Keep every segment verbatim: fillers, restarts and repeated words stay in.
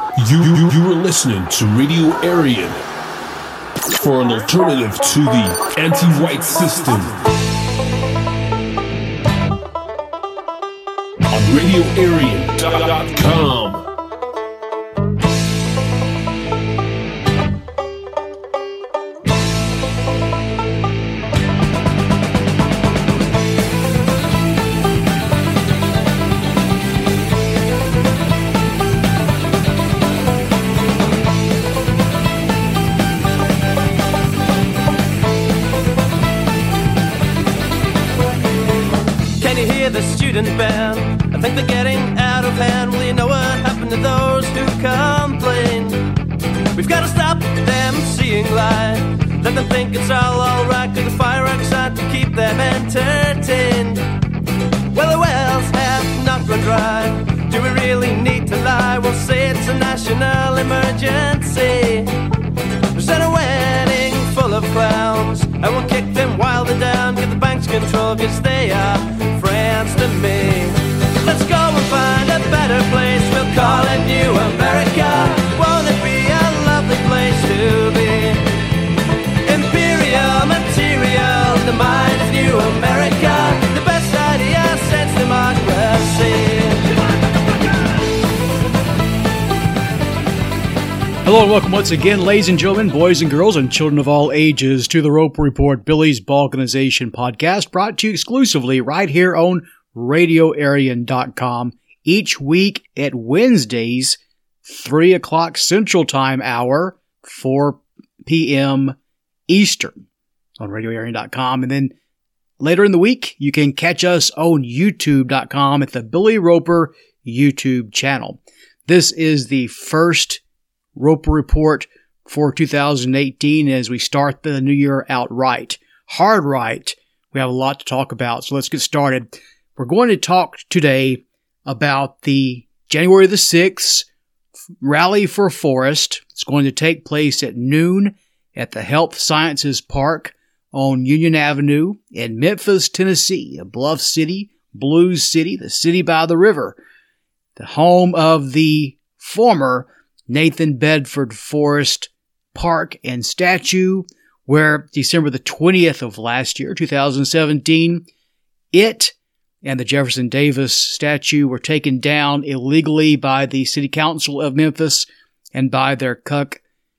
You, you, you are listening to Radio Aryan for an alternative to the anti-white system on radio aryan dot com. Band. I think they're getting out of hand. Well, you know what happened to those who complain? We've got to stop them seeing light. Let them think it's all alright, cause the fire outside to keep them entertained. Well, the wells have not run dry. Do we really need to lie? We'll say it's a national emergency. Present a wedding full of clowns, and we'll kick them while they're down. Get the banks control, cause they are friends to me. Let's go and find a better place. We'll call it New America. Won't it be a lovely place to be? Imperial material, the mind of New America. The best idea since democracy. Hello and welcome once again, ladies and gentlemen, boys and girls, and children of all ages, to the Roper Report, Billy's Balkanization podcast, brought to you exclusively right here on radio aryan dot com, each week at Wednesdays, three o'clock Central Time hour, four p.m. Eastern on radio aryan dot com. And then later in the week, you can catch us on youtube dot com at the Billy Roper YouTube channel. This is the first Roper Report for two thousand eighteen as we start the new year out right. Hard right. We have a lot to talk about, so let's get started. We're going to talk today about the January the sixth Rally for Forest. It's going to take place at noon at the Health Sciences Park on Union Avenue in Memphis, Tennessee, a Bluff City, Blues City, the city by the river, the home of the former Nathan Bedford Forrest Park and Statue, where December the twentieth of last year, two thousand seventeen, it and the Jefferson Davis statue were taken down illegally by the City Council of Memphis and by their cuck,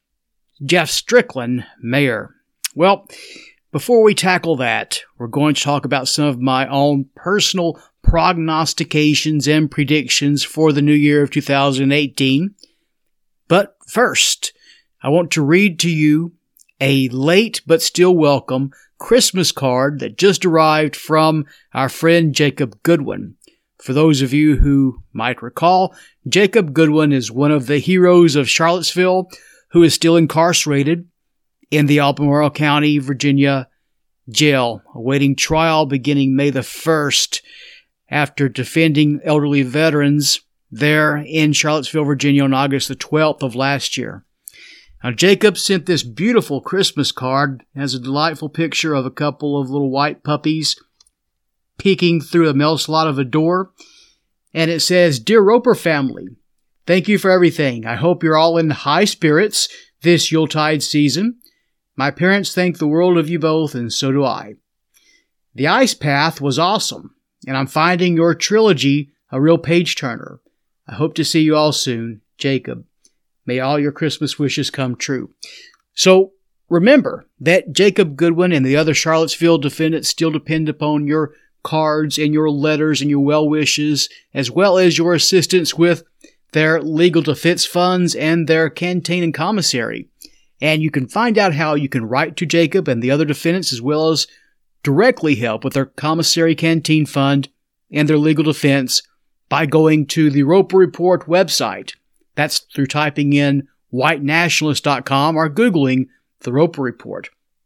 Jeff Strickland, mayor. Well, before we tackle that, we're going to talk about some of my own personal prognostications and predictions for the new year of two thousand eighteen. But first, I want to read to you a late but still welcome Christmas card that just arrived from our friend Jacob Goodwin. For those of you who might recall, Jacob Goodwin is one of the heroes of Charlottesville who is still incarcerated in the Albemarle County, Virginia jail, awaiting trial beginning May the first after defending elderly veterans there in Charlottesville, Virginia on August the twelfth of last year. Now, Jacob sent this beautiful Christmas card. It has a delightful picture of a couple of little white puppies peeking through a mail slot of a door. And it says, "Dear Roper family, thank you for everything. I hope you're all in high spirits this Yuletide season. My parents think the world of you both, and so do I. The Ice Path was awesome, and I'm finding your trilogy a real page-turner. I hope to see you all soon. Jacob. May all your Christmas wishes come true." So remember that Jacob Goodwin and the other Charlottesville defendants still depend upon your cards and your letters and your well wishes, as well as your assistance with their legal defense funds and their canteen and commissary. And you can find out how you can write to Jacob and the other defendants, as well as directly help with their commissary canteen fund and their legal defense by going to the Roper Report website. That's through typing in white nationalist dot com or Googling the Roper Report.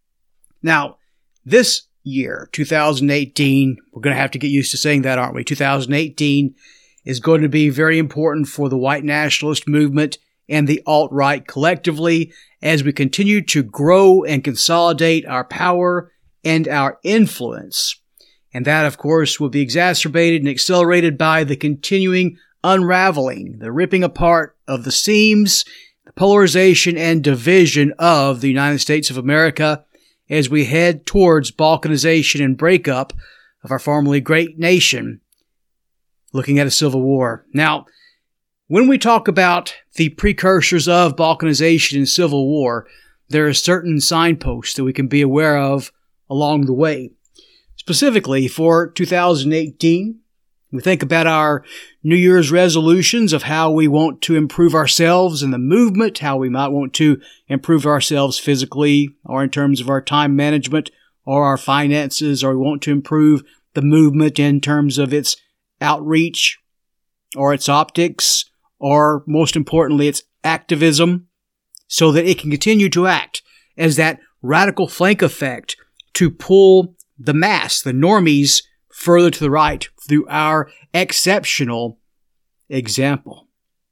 Now, this year, two thousand eighteen, we're going to have to get used to saying that, aren't we? two thousand eighteen is going to be very important for the white nationalist movement and the alt-right collectively as we continue to grow and consolidate our power and our influence. And that, of course, will be exacerbated and accelerated by the continuing unraveling, the ripping apart of the seams, the polarization, and division of the United States of America as we head towards balkanization and breakup of our formerly great nation, looking at a civil war. Now, when we talk about the precursors of balkanization and civil war, there are certain signposts that we can be aware of along the way. Specifically, for two thousand eighteen, we think about our New Year's resolutions of how we want to improve ourselves in the movement, how we might want to improve ourselves physically or in terms of our time management or our finances, or we want to improve the movement in terms of its outreach or its optics, or most importantly, its activism, so that it can continue to act as that radical flank effect to pull the mass, the normies, further to the right through our exceptional example.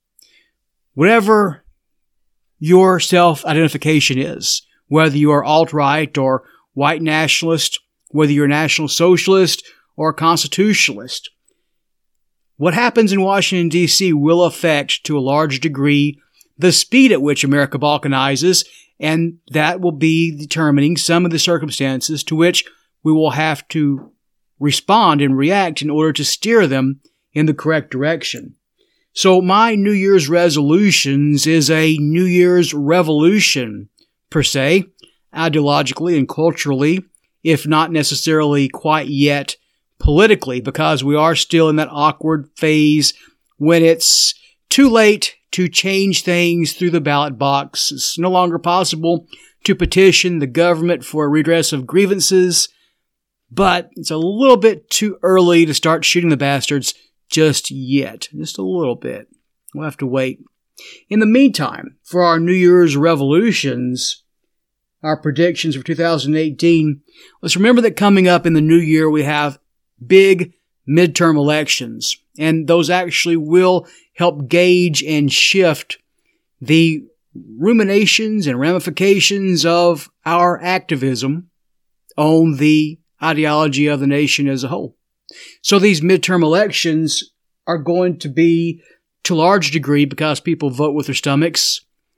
Whatever your self-identification is, whether you are alt-right or white nationalist, whether you're a national socialist or a constitutionalist, what happens in Washington, D C will affect, to a large degree, the speed at which America balkanizes, and that will be determining some of the circumstances to which we will have to respond and react in order to steer them in the correct direction. So my New Year's resolutions is a New Year's revolution, per se, ideologically and culturally, if not necessarily quite yet politically, because we are still in that awkward phase when it's too late to change things through the ballot box. It's no longer possible to petition the government for a redress of grievances, but it's a little bit too early to start shooting the bastards just yet. Just a little bit. We'll have to wait. In the meantime, for our New Year's revolutions, our predictions for two thousand eighteen, let's remember that coming up in the new year we have big midterm elections, and those actually will help gauge and shift the ruminations and ramifications of our activism on the ideology of the nation as a whole. So these midterm elections are going to be, to a large degree, because people vote with their stomachs,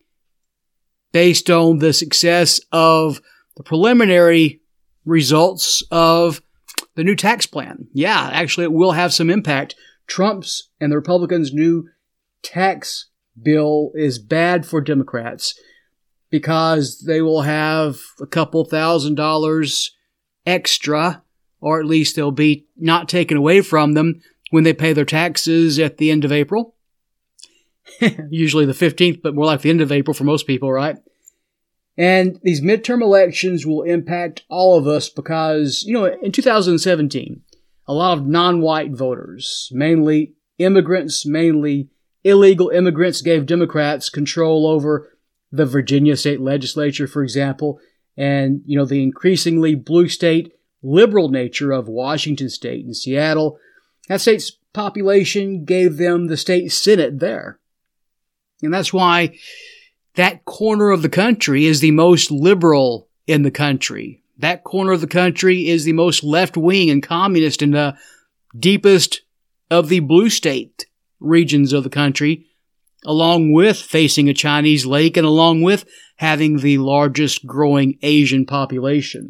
based on the success of the preliminary results of the new tax plan. Yeah, actually it will have some impact. Trump's and the Republicans' new tax bill is bad for Democrats because they will have a couple thousand dollars extra, or at least they'll be not taken away from them when they pay their taxes at the end of April. Usually the fifteenth, but more like the end of April for most people, right? And these midterm elections will impact all of us because, you know, in two thousand seventeen, a lot of non-white voters, mainly immigrants, mainly illegal immigrants, gave Democrats control over the Virginia state legislature, for example, and, you know, the increasingly blue state liberal nature of Washington state and Seattle. That state's population gave them the state senate there. And that's why that corner of the country is the most liberal in the country. That corner of the country is the most left-wing and communist in the deepest of the blue state regions of the country, along with facing a Chinese lake and along with having the largest growing Asian population.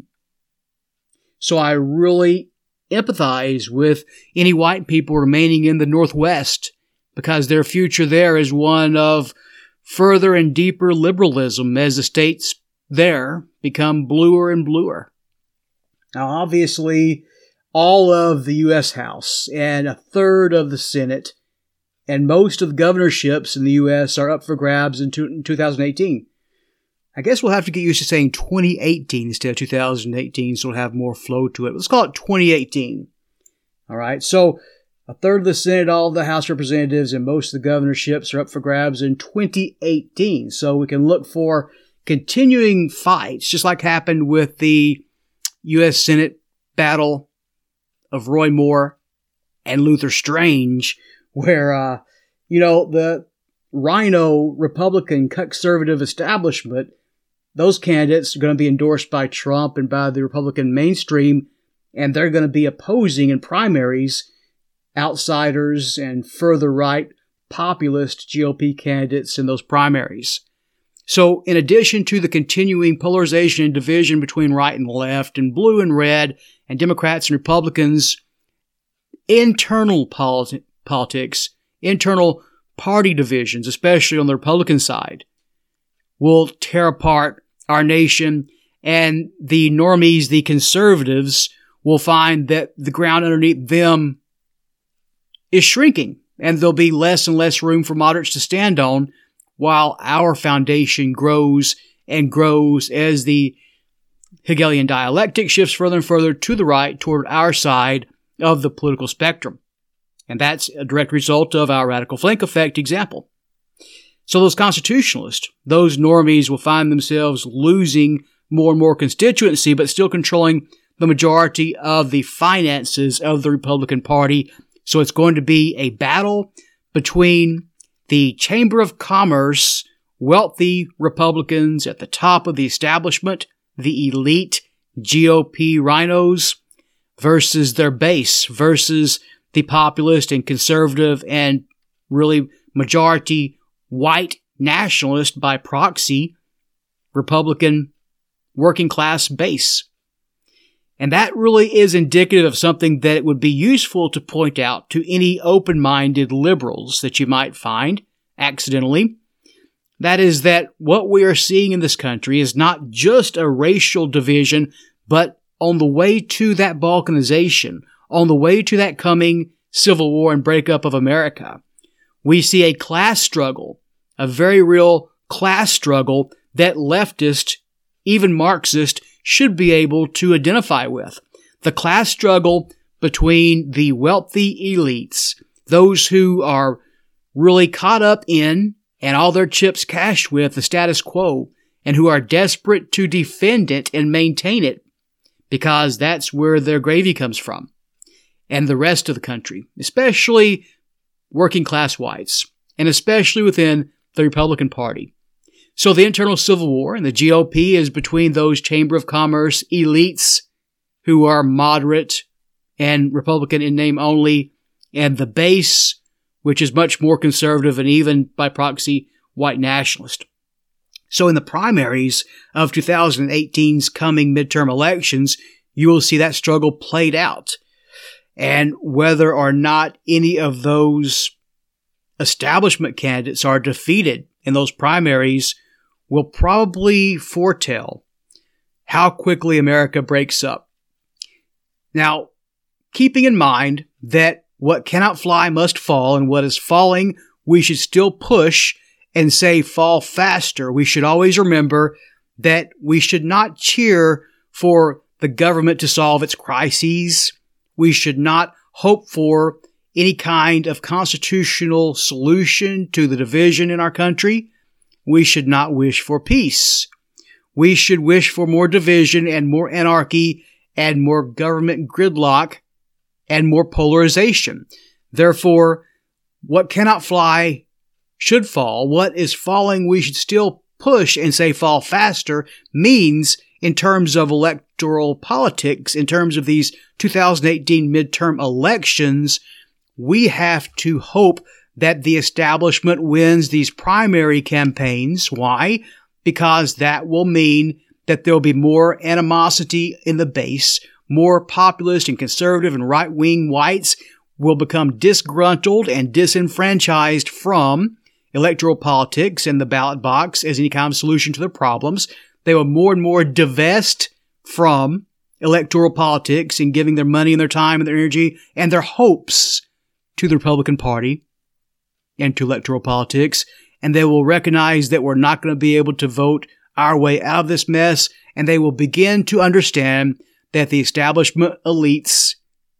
So I really empathize with any white people remaining in the Northwest because their future there is one of further and deeper liberalism as the states there become bluer and bluer. Now, obviously, all of the U S House and a third of the Senate and most of the governorships in the U S are up for grabs in two thousand eighteen. I guess we'll have to get used to saying twenty eighteen instead of two thousand eighteen, so it'll have more flow to it. Let's call it twenty eighteen. All right, so a third of the Senate, all of the House representatives, and most of the governorships are up for grabs in twenty eighteen. So we can look for continuing fights, just like happened with the U S Senate battle of Roy Moore and Luther Strange, where, uh, you know, the Rhino Republican conservative establishment, those candidates are going to be endorsed by Trump and by the Republican mainstream, and they're going to be opposing in primaries outsiders and further right populist G O P candidates in those primaries. So in addition to the continuing polarization and division between right and left and blue and red and Democrats and Republicans, internal politi- politics, internal party divisions, especially on the Republican side, will tear apart our nation, and the normies, the conservatives, will find that the ground underneath them is shrinking, and there'll be less and less room for moderates to stand on, while our foundation grows and grows as the Hegelian dialectic shifts further and further to the right toward our side of the political spectrum. And that's a direct result of our radical flank effect example. So those constitutionalists, those normies, will find themselves losing more and more constituency, but still controlling the majority of the finances of the Republican Party. So it's going to be a battle between the Chamber of Commerce, wealthy Republicans at the top of the establishment, the elite G O P rhinos, versus their base, versus the populist and conservative and really majority white nationalist by proxy Republican working class base. And that really is indicative of something that it would be useful to point out to any open-minded liberals that you might find accidentally. That is that what we are seeing in this country is not just a racial division, but on the way to that balkanization, on the way to that coming civil war and breakup of America, we see a class struggle, a very real class struggle that leftists, even Marxists, should be able to identify with. The class struggle between the wealthy elites, those who are really caught up in and all their chips cashed with the status quo, and who are desperate to defend it and maintain it because that's where their gravy comes from, and the rest of the country, especially working class whites, and especially within the Republican Party. So the internal civil war in the G O P is between those Chamber of Commerce elites who are moderate and Republican in name only, and the base, which is much more conservative and even by proxy white nationalist. So in the primaries of twenty eighteen's coming midterm elections, you will see that struggle played out. And whether or not any of those establishment candidates are defeated in those primaries will probably foretell how quickly America breaks up. Now, keeping in mind that what cannot fly must fall, and what is falling we should still push and say fall faster, we should always remember that we should not cheer for the government to solve its crises. We should not hope for any kind of constitutional solution to the division in our country. We should not wish for peace. We should wish for more division and more anarchy and more government gridlock and more polarization. Therefore, what cannot fly should fall. What is falling we should still push and say fall faster means, in terms of electoral politics, in terms of these two thousand eighteen midterm elections, we have to hope that the establishment wins these primary campaigns. Why? Because that will mean that there will be more animosity in the base. More populist and conservative and right-wing whites will become disgruntled and disenfranchised from electoral politics and the ballot box as any kind of solution to their problems. They will more and more divest from electoral politics and giving their money and their time and their energy and their hopes to the Republican Party and to electoral politics, and they will recognize that we're not going to be able to vote our way out of this mess, and they will begin to understand that the establishment elites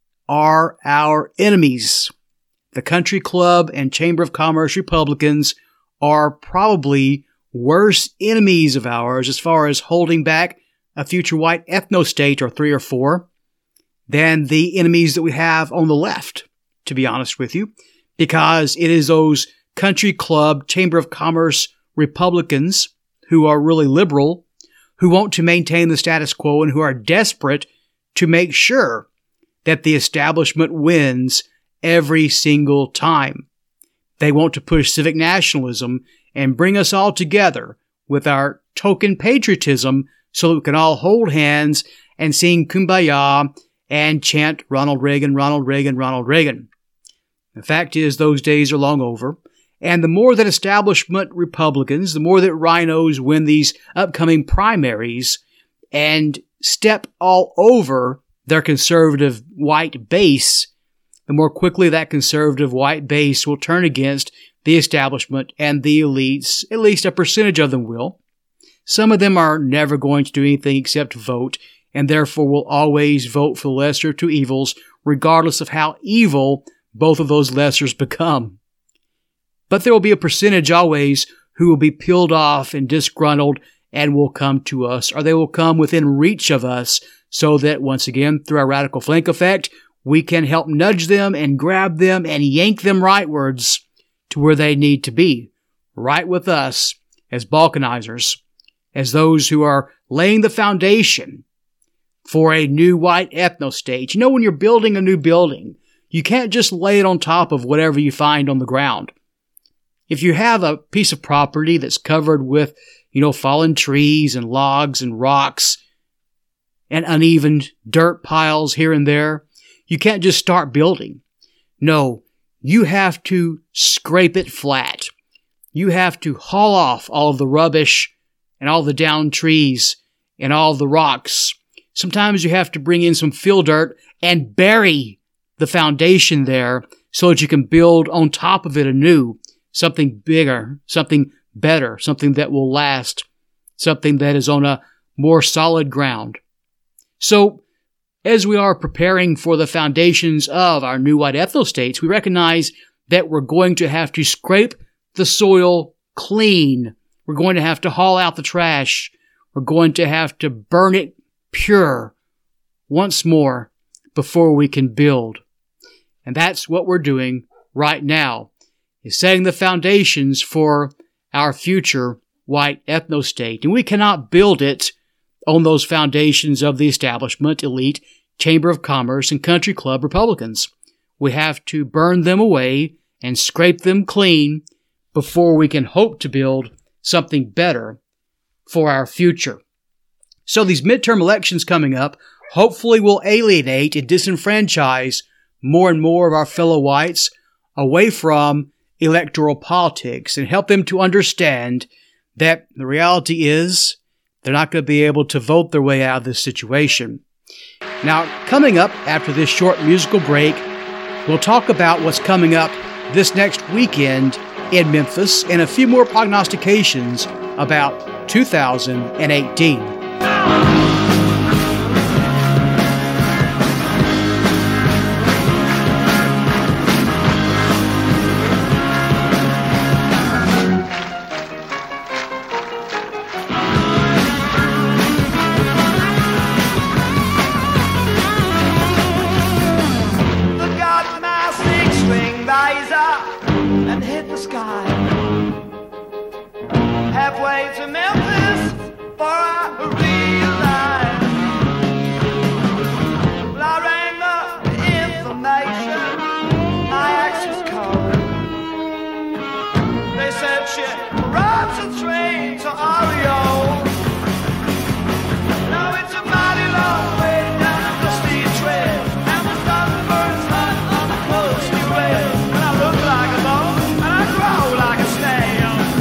are our enemies. The Country Club and Chamber of Commerce Republicans are probably worse enemies of ours as far as holding back a future white ethno-state or three or four than the enemies that we have on the left, to be honest with you, because it is those Country Club, Chamber of Commerce Republicans who are really liberal, who want to maintain the status quo and who are desperate to make sure that the establishment wins every single time. They want to push civic nationalism and bring us all together with our token patriotism so that we can all hold hands and sing Kumbaya and chant Ronald Reagan, Ronald Reagan, Ronald Reagan. The fact is, those days are long over, and the more that establishment Republicans, the more that rhinos win these upcoming primaries and step all over their conservative white base, the more quickly that conservative white base will turn against the establishment and the elites. At least a percentage of them will. Some of them are never going to do anything except vote, and therefore will always vote for the lesser of two evils, regardless of how evil both of those lessers become. But there will be a percentage always who will be peeled off and disgruntled and will come to us, or they will come within reach of us, so that, once again, through our radical flank effect, we can help nudge them and grab them and yank them rightwards to where they need to be, right with us as balkanizers, as those who are laying the foundation for a new white ethno-state. You know, when you're building a new building, you can't just lay it on top of whatever you find on the ground. If you have a piece of property that's covered with, you know, fallen trees and logs and rocks and uneven dirt piles here and there, you can't just start building. No, you have to scrape it flat. You have to haul off all of the rubbish and all the downed trees and all the rocks. Sometimes you have to bring in some fill dirt and bury the foundation there so that you can build on top of it anew, something bigger, something better, something that will last, something that is on a more solid ground. So, as we are preparing for the foundations of our new white ethno-states, we recognize that we're going to have to scrape the soil clean. We're going to have to haul out the trash. We're going to have to burn it pure once more before we can build. And that's what we're doing right now, is setting the foundations for our future white ethno-state. And we cannot build it on those foundations of the establishment, elite, Chamber of Commerce, and country club Republicans. We have to burn them away and scrape them clean before we can hope to build something better for our future. So these midterm elections coming up hopefully will alienate and disenfranchise more and more of our fellow whites away from electoral politics and help them to understand that the reality is they're not going to be able to vote their way out of this situation. Now, coming up after this short musical break, we'll talk about what's coming up this next weekend in Memphis and a few more prognostications about two thousand eighteen. Halfway to Memphis for I realize. Well, I rang up the information, my access code. They said she rides a train to Oreo. Now it's a mighty long way down the dusty trail, and the sun burns hot on the closely rail. And I look like a bone, and I grow like a snail.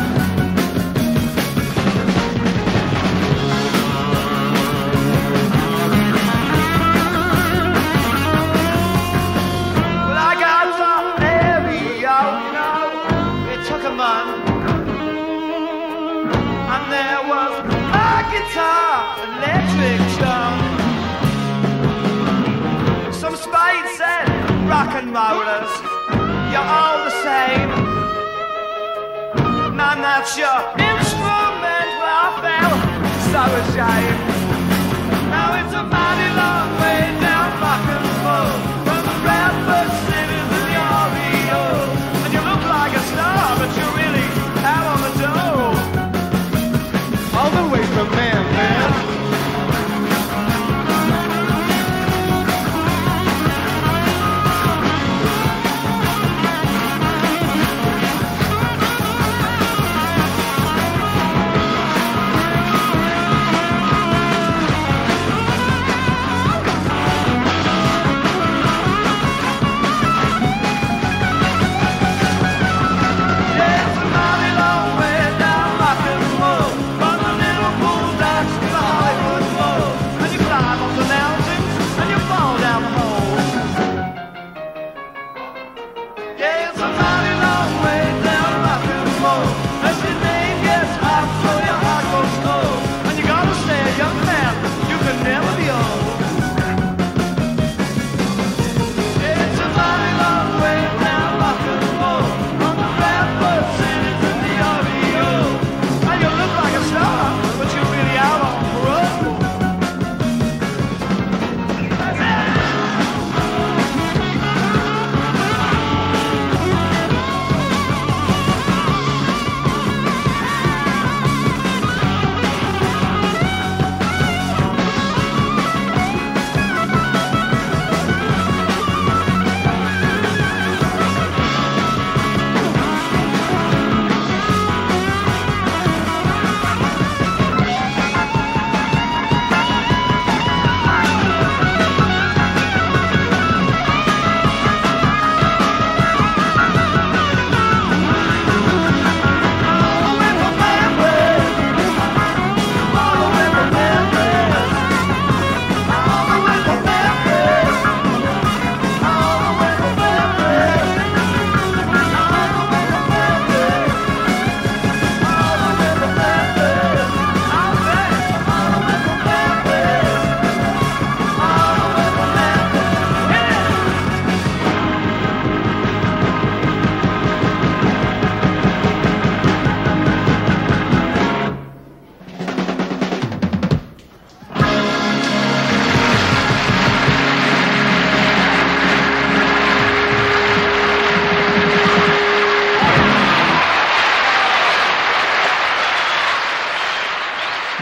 And there was a guitar, electric drum. Some spades said, rock and rollers, you're all the same. Man, that's your instrument. Well, I felt so ashamed. Now it's a mighty long way down rock and roll, from the Bradford City to the Oreo. And you look like a star, but you're really out on the dough. All the way from Memphis.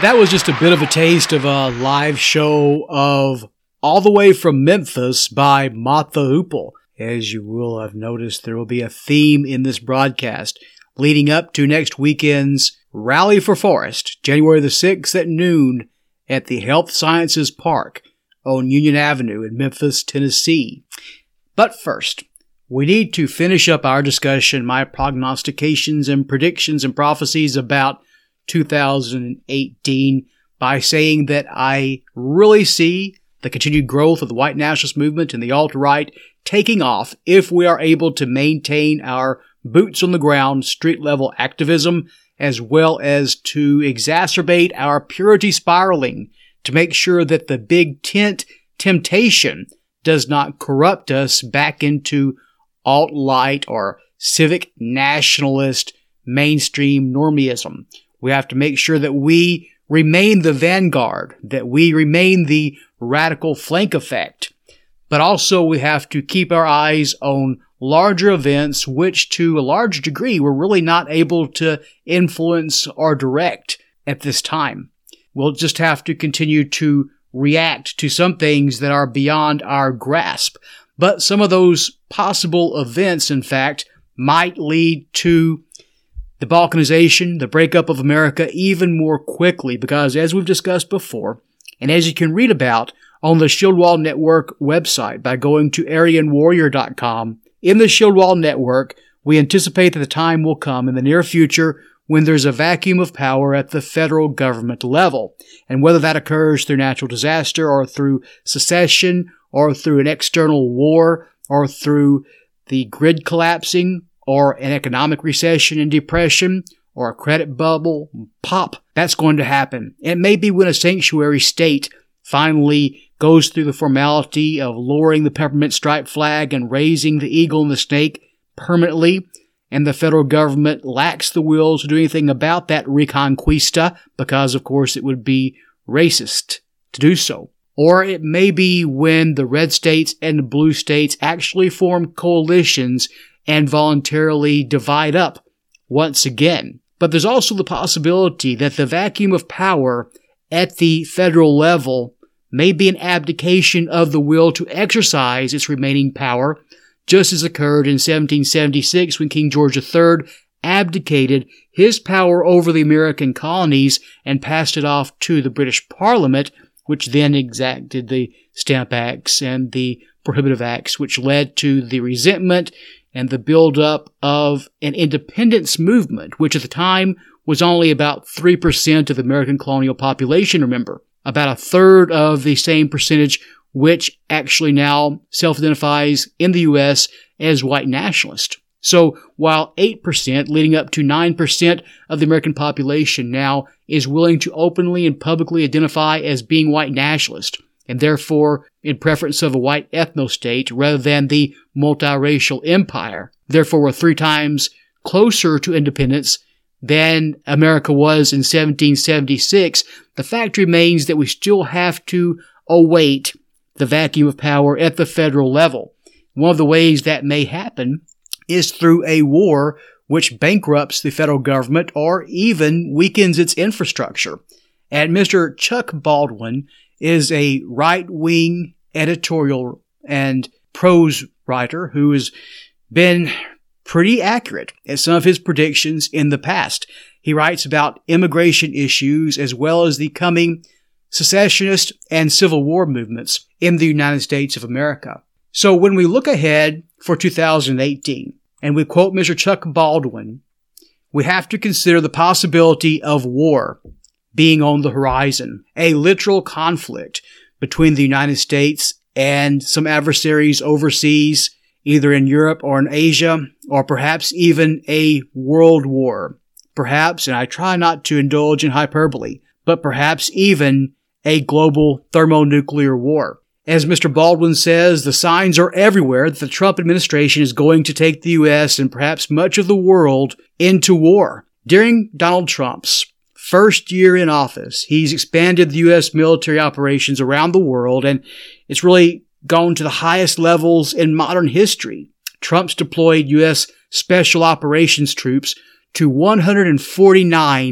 That was just a bit of a taste of a live show of All the Way from Memphis by Mott the Hoople. As you will have noticed, there will be a theme in this broadcast leading up to next weekend's Rally for Forest, January the sixth at noon at the Health Sciences Park on Union Avenue in Memphis, Tennessee. But first, we need to finish up our discussion, my prognostications and predictions and prophecies about two thousand eighteen, by saying that I really see the continued growth of the white nationalist movement and the alt-right taking off if we are able to maintain our boots-on-the-ground, street-level activism, as well as to exacerbate our purity spiraling to make sure that the big tent temptation does not corrupt us back into alt-right or civic nationalist mainstream normism. We have to make sure that we remain the vanguard, that we remain the radical flank effect. But also we have to keep our eyes on larger events which to a large degree we're really not able to influence or direct at this time. We'll just have to continue to react to some things that are beyond our grasp. But some of those possible events, in fact, might lead to the balkanization, the breakup of America even more quickly, because as we've discussed before, and as you can read about on the Shieldwall Network website by going to Aryan Warrior dot com, in the Shieldwall Network, we anticipate that the time will come in the near future when there's a vacuum of power at the federal government level. And whether that occurs through natural disaster or through secession or through an external war or through the grid collapsing or an economic recession and depression, or a credit bubble pop, that's going to happen. It may be when a sanctuary state finally goes through the formality of lowering the peppermint stripe flag and raising the eagle and the snake permanently, and the federal government lacks the will to do anything about that reconquista, because, of course, it would be racist to do so. Or it may be when the red states and the blue states actually form coalitions and voluntarily divide up once again. But there's also the possibility that the vacuum of power at the federal level may be an abdication of the will to exercise its remaining power, just as occurred in seventeen seventy-six when King George the Third abdicated his power over the American colonies and passed it off to the British Parliament, which then exacted the Stamp Acts and the Prohibitive Acts, which led to the resentment and the buildup of an independence movement, which at the time was only about three percent of the American colonial population, remember. About a third of the same percentage which actually now self-identifies in the U S as white nationalist. So while eight percent, leading up to nine percent of the American population now is willing to openly and publicly identify as being white nationalist, and therefore in preference of a white ethno-state rather than the multiracial empire. Therefore, we're three times closer to independence than America was in seventeen seventy-six. The fact remains that we still have to await the vacuum of power at the federal level. One of the ways that may happen is through a war which bankrupts the federal government or even weakens its infrastructure. And Mister Chuck Baldwin is a right-wing editorial and prose writer who has been pretty accurate at some of his predictions in the past. He writes about immigration issues as well as the coming secessionist and Civil War movements in the United States of America. So when we look ahead for two thousand eighteen, and we quote Mister Chuck Baldwin, we have to consider the possibility of war being on the horizon, a literal conflict between the United States and some adversaries overseas, either in Europe or in Asia, or perhaps even a world war. Perhaps, and I try not to indulge in hyperbole, but perhaps even a global thermonuclear war. As Mister Baldwin says, the signs are everywhere that the Trump administration is going to take the U S and perhaps much of the world into war. During Donald Trump's first year in office, he's expanded the U S military operations around the world, and it's really gone to the highest levels in modern history. Trump's deployed U S Special Operations troops to one hundred forty-nine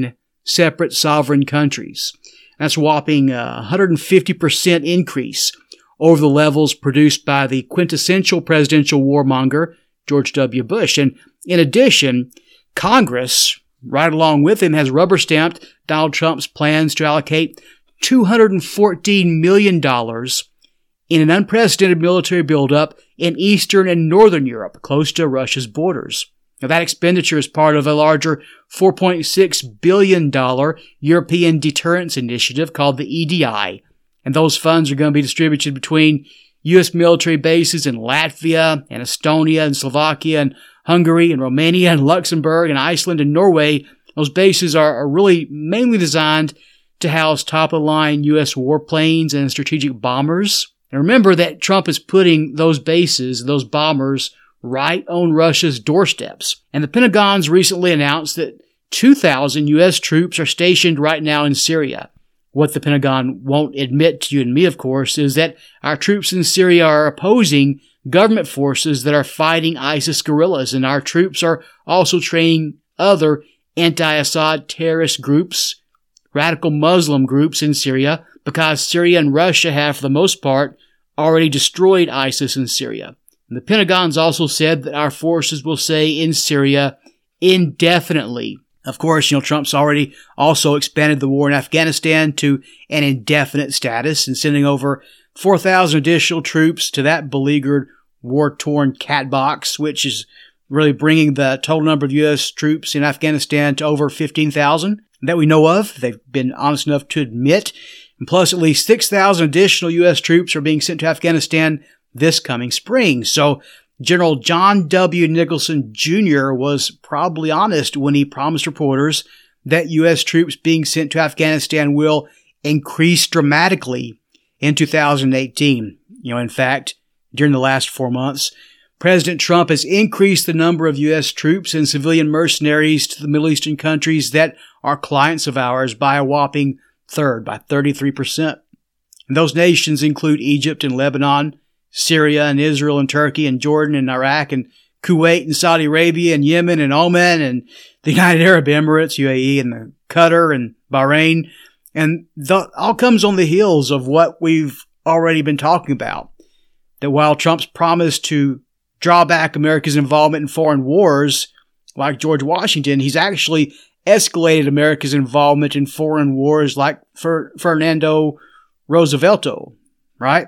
separate sovereign countries. That's a whopping uh, one hundred fifty percent increase over the levels produced by the quintessential presidential warmonger, George W. Bush. And in addition, Congress, right along with him, has rubber-stamped Donald Trump's plans to allocate two hundred fourteen million dollars in an unprecedented military buildup in Eastern and Northern Europe, close to Russia's borders. Now, that expenditure is part of a larger four point six billion dollars European deterrence initiative called the E D I, and those funds are going to be distributed between U S military bases in Latvia and Estonia and Slovakia and Hungary and Romania and Luxembourg and Iceland and Norway. Those bases are, are really mainly designed to house top-of-the-line U S warplanes and strategic bombers. And remember that Trump is putting those bases, those bombers, right on Russia's doorsteps. And the Pentagon's recently announced that two thousand U S troops are stationed right now in Syria. What the Pentagon won't admit to you and me, of course, is that our troops in Syria are opposing government forces that are fighting ISIS guerrillas, and our troops are also training other anti-Assad terrorist groups, radical Muslim groups in Syria, because Syria and Russia have, for the most part, already destroyed ISIS in Syria. And the Pentagon's also said that our forces will stay in Syria indefinitely. Of course, you know, Trump's already also expanded the war in Afghanistan to an indefinite status and sending over four thousand additional troops to that beleaguered, war-torn catbox, which is really bringing the total number of U S troops in Afghanistan to over fifteen thousand that we know of. They've been honest enough to admit. And plus, at least six thousand additional U S troops are being sent to Afghanistan this coming spring. So General John W. Nicholson Junior was probably honest when he promised reporters that U S troops being sent to Afghanistan will increase dramatically in two thousand eighteen. You know, in fact, during the last four months, President Trump has increased the number of U S troops and civilian mercenaries to the Middle Eastern countries that are clients of ours by a whopping third, by thirty-three percent. And those nations include Egypt and Lebanon, Syria and Israel and Turkey and Jordan and Iraq and Kuwait and Saudi Arabia and Yemen and Oman and the United Arab Emirates, U A E, and the Qatar and Bahrain. And that all comes on the heels of what we've already been talking about. That while Trump's promised to draw back America's involvement in foreign wars, like George Washington, he's actually escalated America's involvement in foreign wars like Fer- Fernando Roosevelt, right?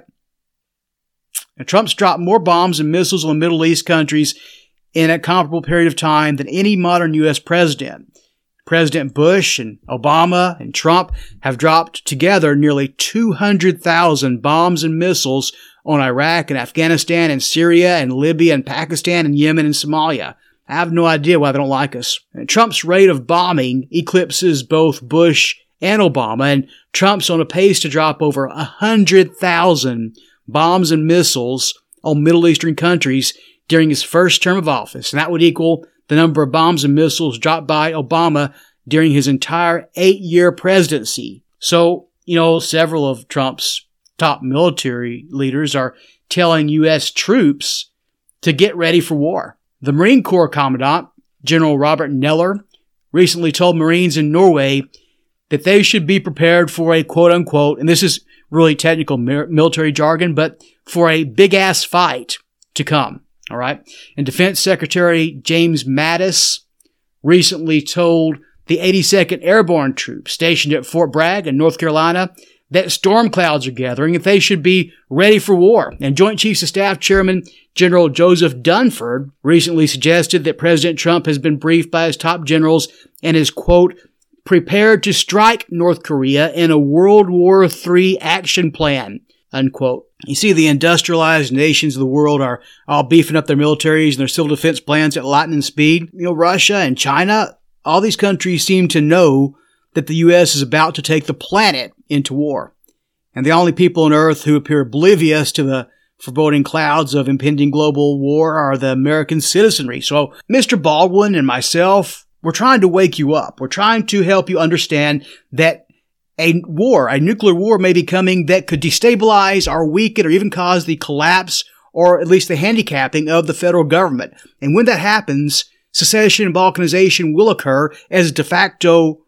And Trump's dropped more bombs and missiles on Middle East countries in a comparable period of time than any modern U S president. President Bush and Obama and Trump have dropped together nearly two hundred thousand bombs and missiles on Iraq and Afghanistan and Syria and Libya and Pakistan and Yemen and Somalia. I have no idea why they don't like us. And Trump's rate of bombing eclipses both Bush and Obama, and Trump's on a pace to drop over one hundred thousand bombs and missiles on Middle Eastern countries during his first term of office. And that would equal the number of bombs and missiles dropped by Obama during his entire eight-year presidency. So, you know, several of Trump's top military leaders are telling U S troops to get ready for war. The Marine Corps Commandant, General Robert Neller, recently told Marines in Norway that they should be prepared for a quote-unquote, and this is really technical military jargon, but for a big-ass fight to come, all right? And Defense Secretary James Mattis recently told the eighty-second Airborne Troops stationed at Fort Bragg in North Carolina that storm clouds are gathering, that they should be ready for war. And Joint Chiefs of Staff Chairman General Joseph Dunford recently suggested that President Trump has been briefed by his top generals and is, quote, prepared to strike North Korea in a World War Three action plan, unquote. You see, the industrialized nations of the world are all beefing up their militaries and their civil defense plans at lightning speed. You know, Russia and China, all these countries seem to know that the U S is about to take the planet into war. And the only people on Earth who appear oblivious to the foreboding clouds of impending global war are the American citizenry. So, Mister Baldwin and myself, we're trying to wake you up. We're trying to help you understand that a war, a nuclear war may be coming that could destabilize or weaken or even cause the collapse or at least the handicapping of the federal government. And when that happens, secession and balkanization will occur as de facto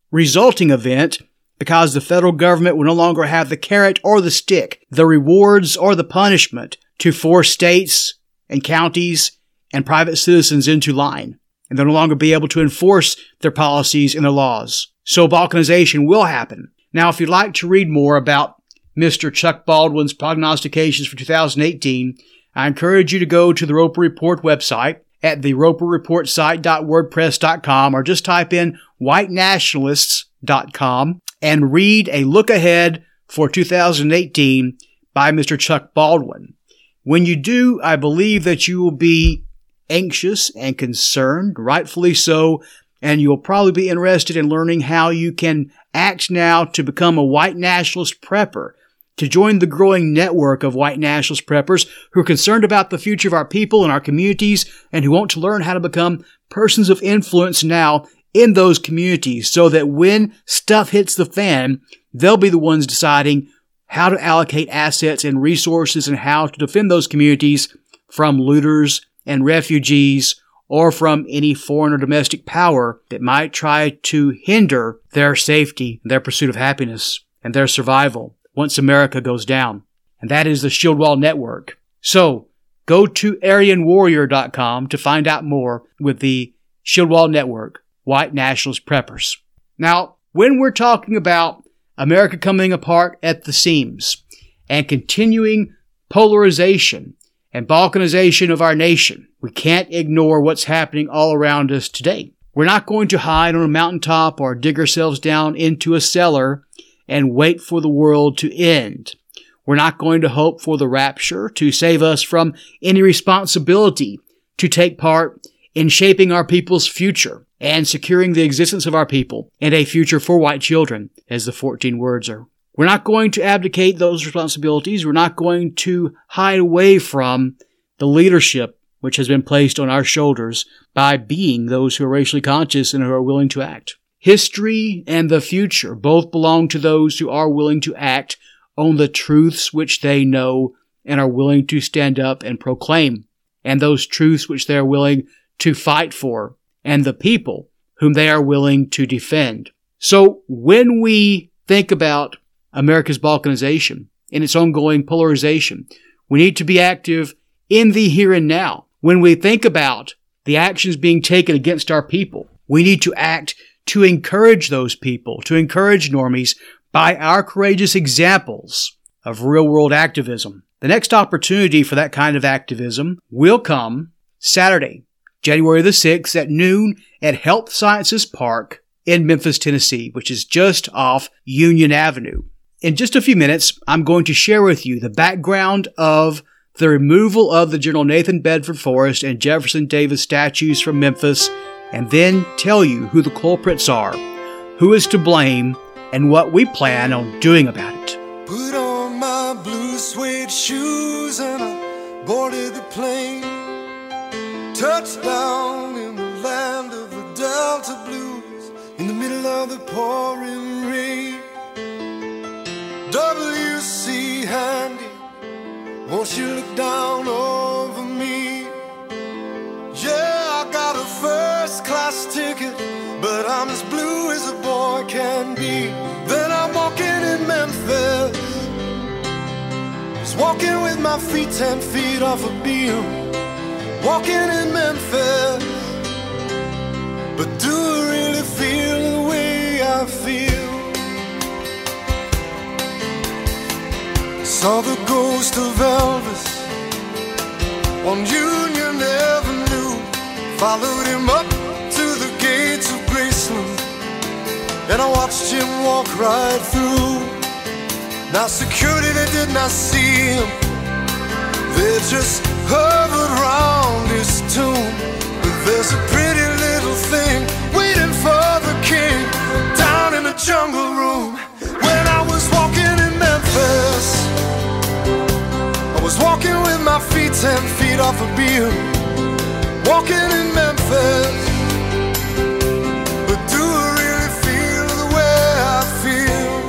resulting event because the federal government will no longer have the carrot or the stick, the rewards or the punishment to force states and counties and private citizens into line. And they'll no longer be able to enforce their policies and their laws. So balkanization will happen. Now, if you'd like to read more about Mister Chuck Baldwin's prognostications for two thousand eighteen, I encourage you to go to the Roper Report website at the roper report site dot wordpress dot com or just type in white nationalists dot com and read a look ahead for two thousand eighteen by Mister Chuck Baldwin. When you do, I believe that you will be anxious and concerned, rightfully so, and you'll probably be interested in learning how you can act now to become a white nationalist prepper, to join the growing network of white nationalist preppers who are concerned about the future of our people and our communities and who want to learn how to become persons of influence now in those communities so that when stuff hits the fan, they'll be the ones deciding how to allocate assets and resources and how to defend those communities from looters and refugees or from any foreign or domestic power that might try to hinder their safety, their pursuit of happiness, and their survival once America goes down. And that is the Shield Wall Network. So, go to Aryan Warrior dot com to find out more with the Shield Wall Network, White Nationalist Preppers. Now, when we're talking about America coming apart at the seams and continuing polarization and balkanization of our nation, we can't ignore what's happening all around us today. We're not going to hide on a mountaintop or dig ourselves down into a cellar and wait for the world to end. We're not going to hope for the rapture to save us from any responsibility to take part in shaping our people's future and securing the existence of our people and a future for white children, as the fourteen words are. We're not going to abdicate those responsibilities. We're not going to hide away from the leadership which has been placed on our shoulders by being those who are racially conscious and who are willing to act. History and the future both belong to those who are willing to act on the truths which they know and are willing to stand up and proclaim, and those truths which they are willing to fight for, and the people whom they are willing to defend. So when we think about America's balkanization and its ongoing polarization, we need to be active in the here and now. When we think about the actions being taken against our people, we need to act to encourage those people, to encourage normies by our courageous examples of real-world activism. The next opportunity for that kind of activism will come Saturday, January the sixth at noon at Health Sciences Park in Memphis, Tennessee, which is just off Union Avenue. In just a few minutes, I'm going to share with you the background of the removal of the General Nathan Bedford Forrest and Jefferson Davis statues from Memphis, and then tell you who the culprits are, who is to blame, and what we plan on doing about it. Put on my blue suede shoes and I boarded the plane. Touchdown in the land of the Delta Blues, in the middle of the pouring rain. W C Handy, won't you look down over me? Yeah, I got a first class ticket, but I'm as blue as a boy can be. Then I'm walking in Memphis, just walking with my feet ten feet off a beam. Walking in Memphis, but do I really feel the way I feel? Saw the ghost of Elvis on Union Avenue, followed him up to the gates of Graceland, and I watched him walk right through. Now security, they did not see him, they just hovered round his tomb. But there's a pretty little thing waiting for the king down in the jungle room. When I was walking in Memphis, I was walking with my feet ten feet off a beam. Walking in Memphis, but do I really feel the way I feel?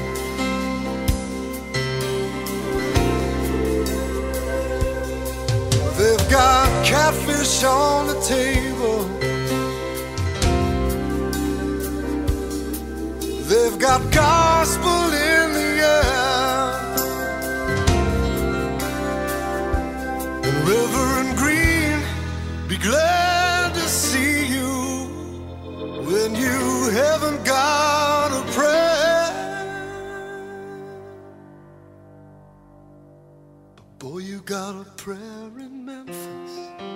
They've got catfish on the table, They've got gospel in the air. And Reverend Green, be glad to see you when you haven't got a prayer. But boy, you got a prayer in Memphis.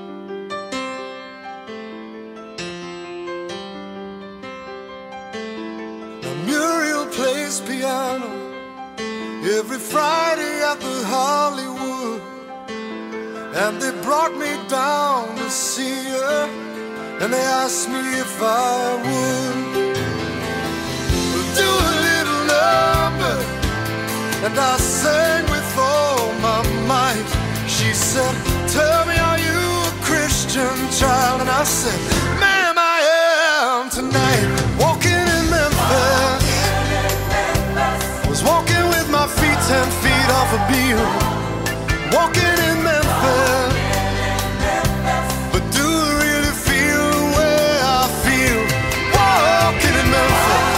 Muriel plays piano every Friday at the Hollywood, and they brought me down to see her, and they asked me if I would do a little number, and I sang with all my might. She said, tell me, are you a Christian child? And I said, ma'am, I am tonight. Walking in Memphis, was walking with my feet ten feet off a Beale. Walking in Memphis, but do I really feel the way I feel? Walking in Memphis,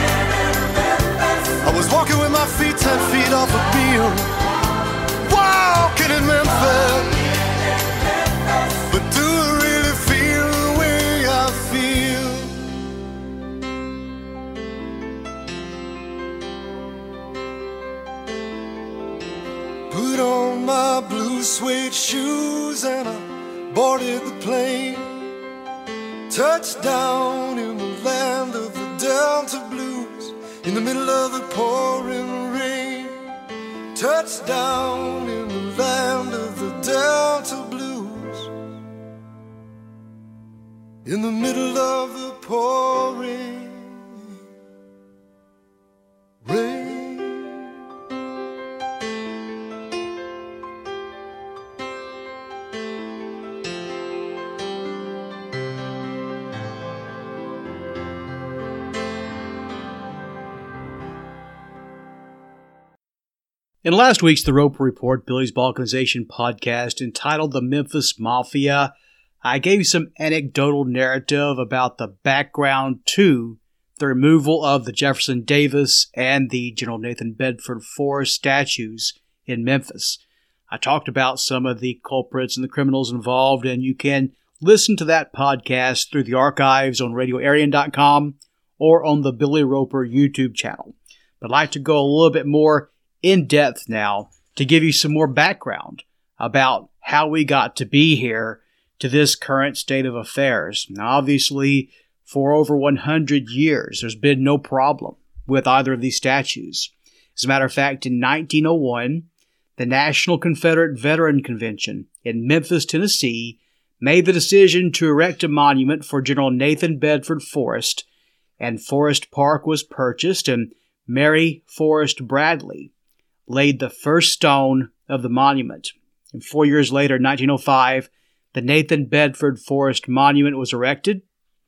I was walking with my feet ten feet off a Beale. Walking in Memphis, but do I really feel the way I feel? Put on my blue suede shoes and I boarded the plane. Touched down in the land of the Delta Blues, in the middle of the pouring rain. Touched down in the land of the Delta Blues, in the middle of the pouring rain. In last week's The Roper Report, Billy's Balkanization podcast entitled The Memphis Mafia, I gave some anecdotal narrative about the background to the removal of the Jefferson Davis and the General Nathan Bedford Forrest statues in Memphis. I talked about some of the culprits and the criminals involved, and you can listen to that podcast through the archives on radio arian dot com or on the Billy Roper YouTube channel. But I'd like to go a little bit more in depth now to give you some more background about how we got to be here to this current state of affairs. Now, obviously, for over one hundred years, there's been no problem with either of these statues. As a matter of fact, in nineteen oh one, the National Confederate Veteran Convention in Memphis, Tennessee, made the decision to erect a monument for General Nathan Bedford Forrest, and Forest Park was purchased, and Mary Forrest Bradley laid the first stone of the monument. And four years later, in nineteen oh five, the Nathan Bedford Forrest Monument was erected.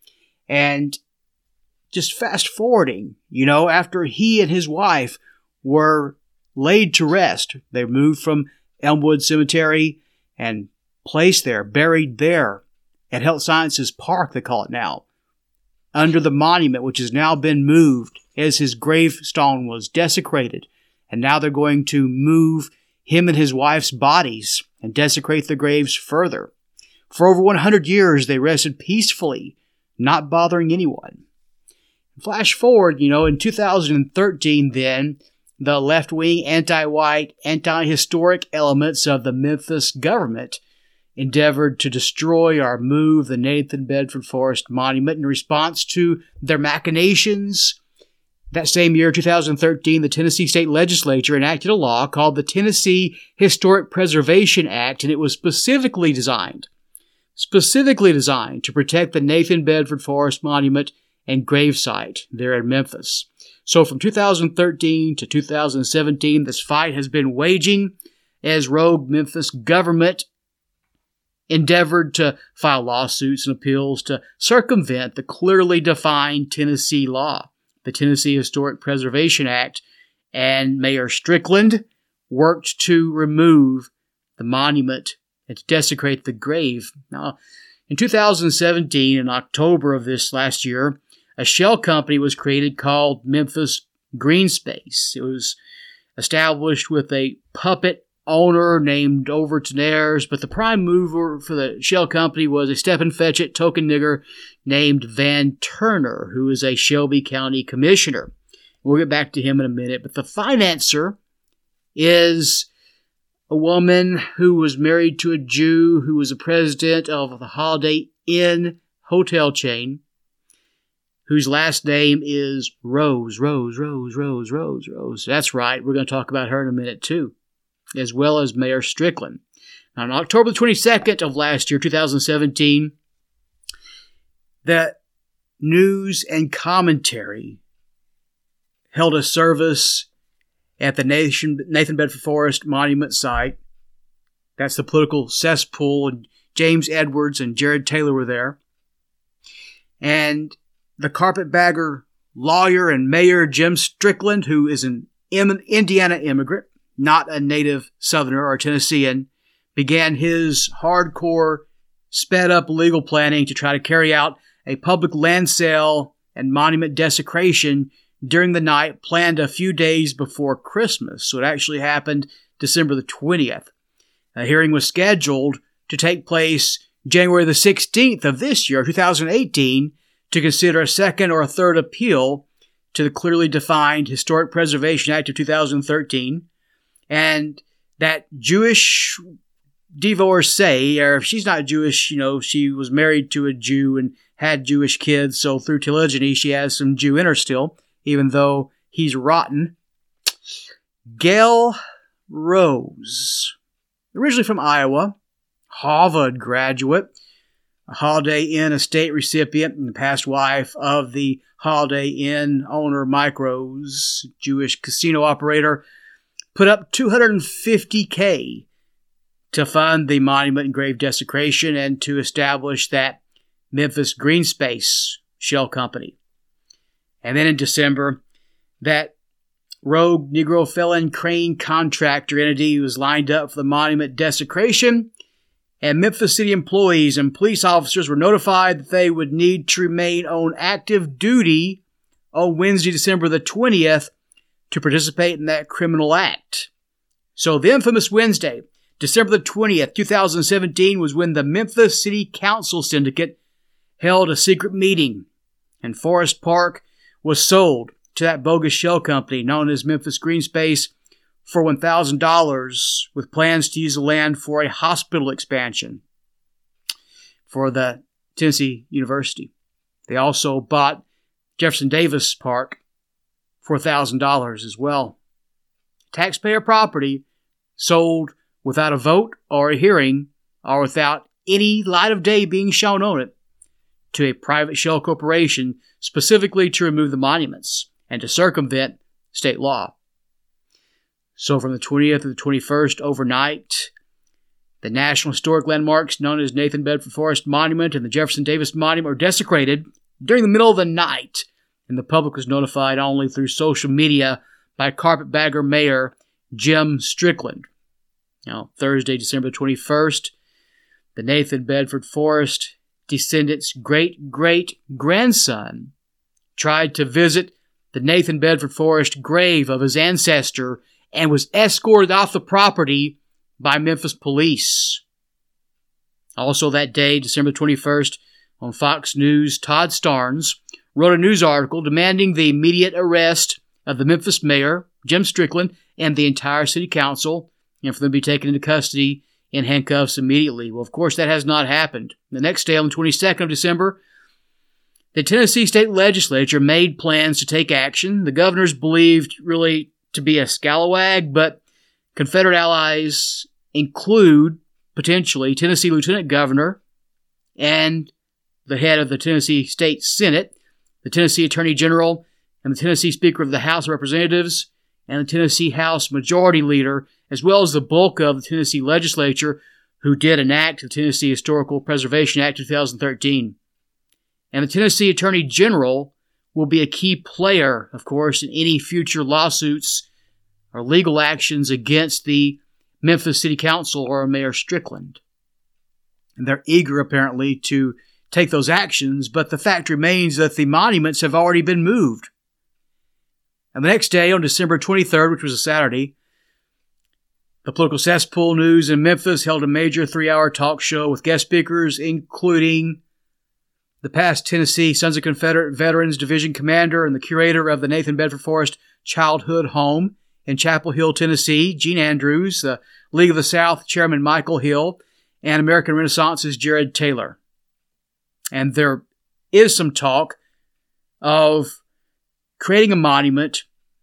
And just fast forwarding, you know, after he and his wife were laid to rest, they moved from Elmwood Cemetery and placed there, buried there at Health Sciences Park, they call it now, under the monument, which has now been moved as his gravestone was desecrated. And now they're going to move him and his wife's bodies and desecrate the graves further. For over one hundred years, they rested peacefully, not bothering anyone. Flash forward, you know, in two thousand thirteen then, the left-wing, anti-white, anti-historic elements of the Memphis government endeavored to destroy or move the Nathan Bedford Forrest Monument in response to their machinations. That same year, two thousand thirteen, the Tennessee State Legislature enacted a law called the Tennessee Historic Preservation Act, and it was specifically designed, specifically designed to protect the Nathan Bedford Forrest Monument and gravesite there in Memphis. So from two thousand thirteen to two thousand seventeen, this fight has been waging as rogue Memphis government endeavored to file lawsuits and appeals to circumvent the clearly defined Tennessee law, the Tennessee Historic Preservation Act, and Mayor Strickland worked to remove the monument and to desecrate the grave. Now, in two thousand seventeen, in October of this last year, a shell company was created called Memphis Greenspace. It was established with a puppet owner named Overton Ayers, but the prime mover for the shell company was a step-and-fetch-it token nigger named Van Turner, who is a Shelby County commissioner. We'll get back to him in a minute, but the financer is a woman who was married to a Jew who was the president of the Holiday Inn hotel chain, whose last name is Rose, Rose, Rose, Rose, Rose, Rose. That's right, we're going to talk about her in a minute too, as well as Mayor Strickland. Now, on October twenty-second of last year, two thousand seventeen, the News and Commentary held a service at the Nathan, Nathan Bedford Forrest Monument site. That's the political cesspool, and James Edwards and Jared Taylor were there. And the carpetbagger lawyer and mayor Jim Strickland, who is an Indiana immigrant, not a native Southerner or Tennessean, began his hardcore, sped-up legal planning to try to carry out a public land sale and monument desecration during the night planned a few days before Christmas. So it actually happened December the twentieth. A hearing was scheduled to take place January the sixteenth of this year, two thousand eighteen, to consider a second or a third appeal to the clearly defined Historic Preservation Act of two thousand thirteen. And that Jewish divorcee, or if she's not Jewish, you know, she was married to a Jew and had Jewish kids, so through telegeny she has some Jew in her still, even though he's rotten. Gail Rose, originally from Iowa, Harvard graduate, a Holiday Inn estate recipient and past wife of the Holiday Inn owner Mike Rose, Jewish casino operator, put up two hundred fifty thousand dollars to fund the monument and grave desecration and to establish that Memphis Greenspace shell company. And then in December, that rogue Negro felon crane contractor entity was lined up for the monument desecration, and Memphis City employees and police officers were notified that they would need to remain on active duty on Wednesday, December the twentieth, to participate in that criminal act. So the infamous Wednesday, December the twentieth, two thousand seventeen, was when the Memphis City Council Syndicate held a secret meeting, and Forest Park was sold to that bogus shell company known as Memphis Greenspace for one thousand dollars, with plans to use the land for a hospital expansion for the Tennessee University. They also bought Jefferson Davis Park for one thousand dollars as well. Taxpayer property sold without a vote or a hearing, or without any light of day being shown on it, to a private shell corporation specifically to remove the monuments and to circumvent state law. So from the twentieth to the twenty-first, overnight, the National Historic Landmarks known as Nathan Bedford Forrest Monument and the Jefferson Davis Monument were desecrated during the middle of the night, and the public was notified only through social media by carpetbagger Mayor Jim Strickland. Now, Thursday, December twenty-first, the Nathan Bedford Forrest descendant's great-great-grandson tried to visit the Nathan Bedford Forrest grave of his ancestor and was escorted off the property by Memphis police. Also that day, December twenty-first, on Fox News, Todd Starnes wrote a news article demanding the immediate arrest of the Memphis mayor, Jim Strickland, and the entire city council, and for them to be taken into custody in handcuffs immediately. Well, of course, that has not happened. The next day, on the twenty-second of December, the Tennessee State Legislature made plans to take action. The governors believed really to be a scalawag, but Confederate allies include, potentially, Tennessee Lieutenant Governor and the head of the Tennessee State Senate, the Tennessee Attorney General, and the Tennessee Speaker of the House of Representatives, and the Tennessee House Majority Leader, as well as the bulk of the Tennessee Legislature, who did enact the Tennessee Historical Preservation Act of two thousand thirteen. And the Tennessee Attorney General will be a key player, of course, in any future lawsuits or legal actions against the Memphis City Council or Mayor Strickland. And they're eager, apparently, to take those actions, but the fact remains that the monuments have already been moved. And the next day, on December twenty-third, which was a Saturday, the political cesspool news in Memphis held a major three-hour talk show with guest speakers, including the past Tennessee Sons of Confederate Veterans Division commander and the curator of the Nathan Bedford Forrest Childhood Home in Chapel Hill, Tennessee, Gene Andrews, the League of the South chairman Michael Hill, and American Renaissance's Jared Taylor. And there is some talk of creating a monument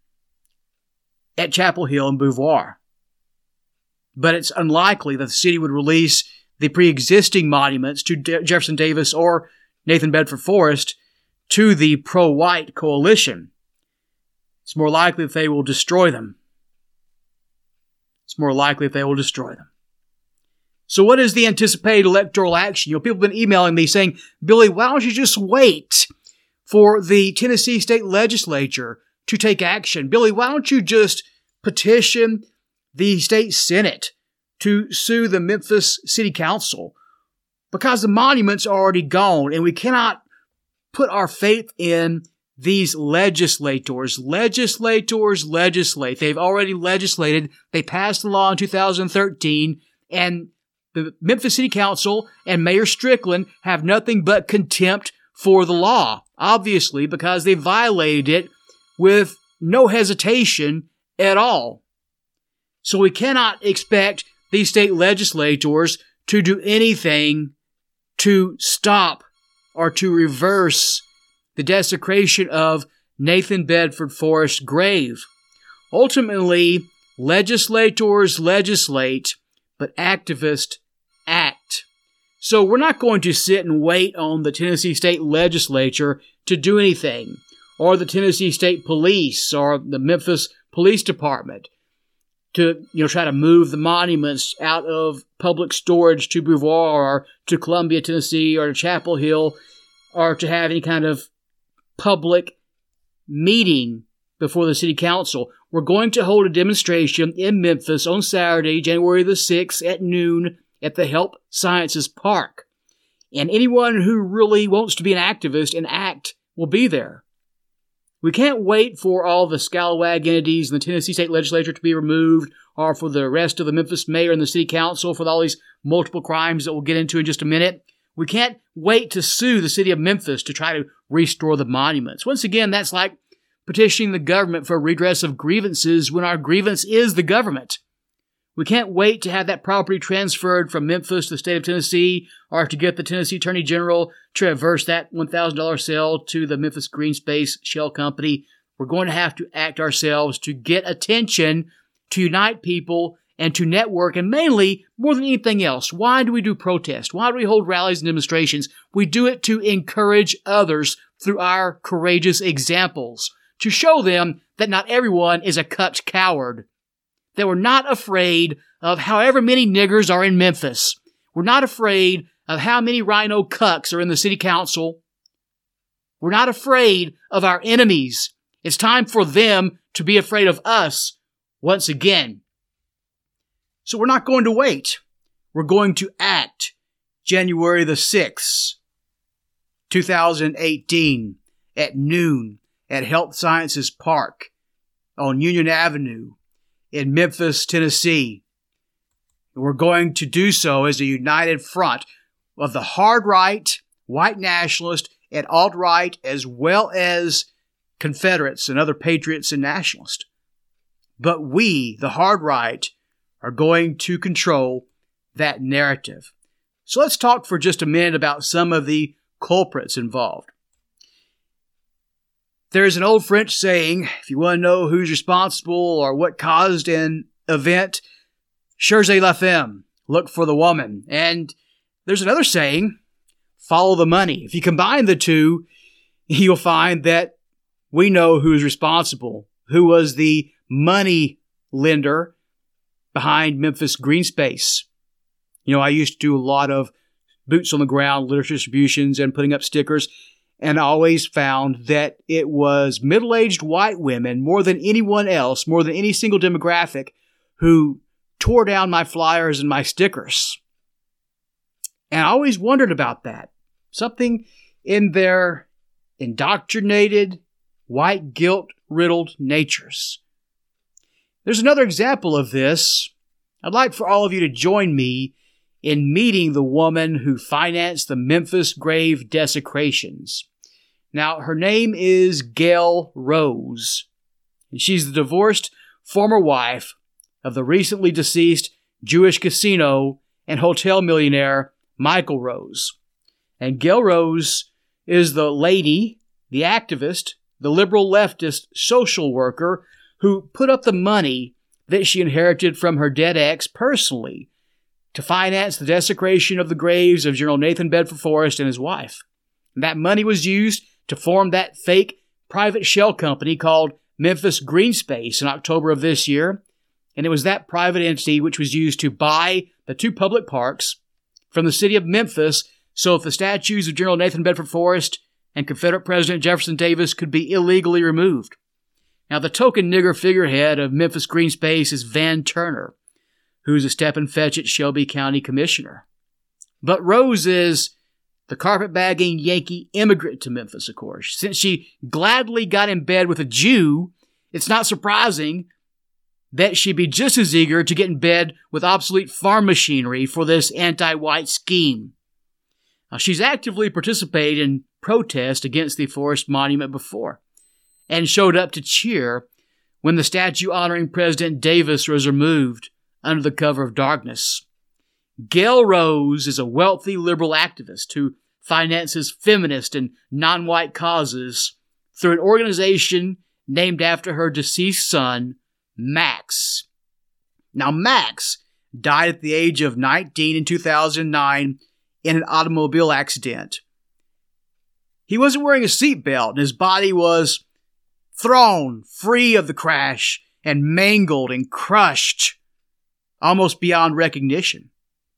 at Chapel Hill and Beauvoir. But it's unlikely that the city would release the pre-existing monuments to De- Jefferson Davis or Nathan Bedford Forrest to the pro-white coalition. It's more likely that they will destroy them. It's more likely that they will destroy them. So what is the anticipated electoral action? You know, people have been emailing me saying, Billy, why don't you just wait for the Tennessee state legislature to take action? Billy, why don't you just petition the state senate to sue the Memphis City Council? Because the monuments are already gone, and we cannot put our faith in these legislators. Legislators legislate. They've already legislated. They passed the law in two thousand thirteen, and the Memphis City Council and Mayor Strickland have nothing but contempt for the law, obviously, because they violated it with no hesitation at all. So we cannot expect these state legislators to do anything to stop or to reverse the desecration of Nathan Bedford Forrest's grave. Ultimately, legislators legislate, but activists act. So we're not going to sit and wait on the Tennessee State Legislature to do anything, or the Tennessee State Police, or the Memphis Police Department to, you know, try to move the monuments out of public storage to Beauvoir or to Columbia, Tennessee, or to Chapel Hill, or to have any kind of public meeting before the city council. We're going to hold a demonstration in Memphis on Saturday, January the sixth at noon at the Health Sciences Park. And anyone who really wants to be an activist and act will be there. We can't wait for all the scalawag entities in the Tennessee State Legislature to be removed, or for the rest of the Memphis mayor and the city council for all these multiple crimes that we'll get into in just a minute. We can't wait to sue the city of Memphis to try to restore the monuments. Once again, that's like petitioning the government for redress of grievances when our grievance is the government. We can't wait to have that property transferred from Memphis to the state of Tennessee, or to get the Tennessee Attorney General to reverse that one thousand dollars sale to the Memphis Green Space Shell Company. We're going to have to act ourselves to get attention, to unite people, and to network, and mainly, more than anything else, why do we do protest? Why do we hold rallies and demonstrations? We do it to encourage others through our courageous examples, to show them that not everyone is a cucked coward, that we're not afraid of however many niggers are in Memphis. We're not afraid of how many rhino cucks are in the city council. We're not afraid of our enemies. It's time for them to be afraid of us once again. So we're not going to wait. We're going to act. January the sixth, two thousand eighteen, at noon at Health Sciences Park on Union Avenue in Memphis, Tennessee. We're going to do so as a united front of the hard right, white nationalist, and alt-right, as well as Confederates and other patriots and nationalists. But we, the hard right, are going to control that narrative. So let's talk for just a minute about some of the culprits involved. There's an old French saying, if you want to know who's responsible or what caused an event, cherchez la femme, look for the woman. And there's another saying, follow the money. If you combine the two, you'll find that we know who's responsible, who was the money lender behind Memphis Green Space. You know, I used to do a lot of boots on the ground literature distributions and putting up stickers, and I always found that it was middle-aged white women, more than anyone else, more than any single demographic, who tore down my flyers and my stickers. And I always wondered about that. Something in their indoctrinated, white guilt-riddled natures. There's another example of this. I'd like for all of you to join me in meeting the woman who financed the Memphis grave desecrations. Now, her name is Gail Rose, and she's the divorced former wife of the recently deceased Jewish casino and hotel millionaire Michael Rose. And Gail Rose is the lady, the activist, the liberal leftist social worker who put up the money that she inherited from her dead ex personally to finance the desecration of the graves of General Nathan Bedford Forrest and his wife. And that money was used to form that fake private shell company called Memphis Green Space in October of this year. And it was that private entity which was used to buy the two public parks from the city of Memphis so that the statues of General Nathan Bedford Forrest and Confederate President Jefferson Davis could be illegally removed. Now, the token nigger figurehead of Memphis Green Space is Van Turner, who's a step-and-fetch-it Shelby County Commissioner. But Rose is the carpetbagging Yankee immigrant to Memphis, of course. Since she gladly got in bed with a Jew, it's not surprising that she'd be just as eager to get in bed with obsolete farm machinery for this anti-white scheme. Now, she's actively participated in protest against the Forrest Monument before, and showed up to cheer when the statue honoring President Davis was removed under the cover of darkness. Gail Rose is a wealthy liberal activist who finances feminist and non-white causes through an organization named after her deceased son, Max. Now, Max died at the age of nineteen in two thousand nine in an automobile accident. He wasn't wearing a seatbelt, and his body was thrown free of the crash and mangled and crushed almost beyond recognition.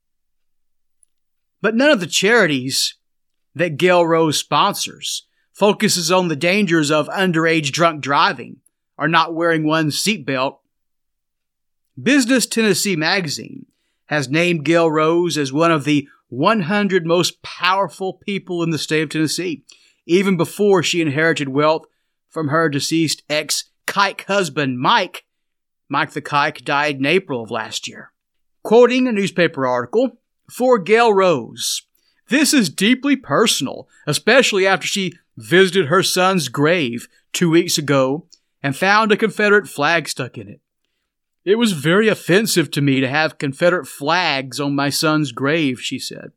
But none of the charities that Gail Rose sponsors focuses on the dangers of underage drunk driving or not wearing one's seatbelt. Business Tennessee magazine has named Gail Rose as one of the one hundred most powerful people in the state of Tennessee, even before she inherited wealth from her deceased ex-kike husband, Mike. Mike the Kike died in April of last year. Quoting a newspaper article, for Gail Rose, this is deeply personal, especially after she visited her son's grave two weeks ago and found a Confederate flag stuck in it. It was very offensive to me to have Confederate flags on my son's grave, she said.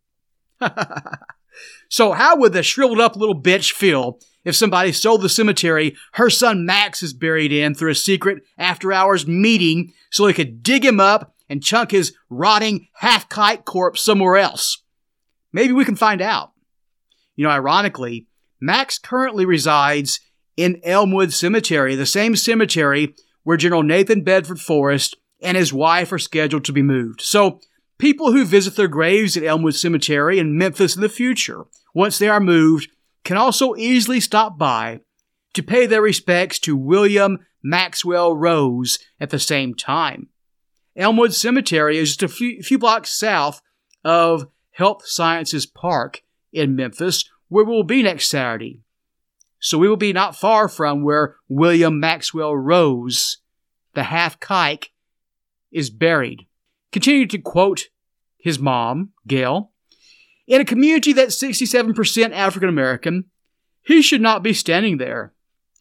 So how would the shriveled up little bitch feel if somebody sold the cemetery her son Max is buried in through a secret after-hours meeting so they could dig him up and chunk his rotting half-kite corpse somewhere else? Maybe we can find out. You know, ironically, Max currently resides in Elmwood Cemetery, the same cemetery where General Nathan Bedford Forrest and his wife are scheduled to be moved. So, people who visit their graves at Elmwood Cemetery in Memphis in the future, once they are moved, can also easily stop by to pay their respects to William Maxwell Rose at the same time. Elmwood Cemetery is just a few, few blocks south of Health Sciences Park in Memphis, where we will be next Saturday. So we will be not far from where William Maxwell Rose, the half-kike, is buried. Continue to quote his mom, Gail, in a community that's sixty-seven percent African American, he should not be standing there.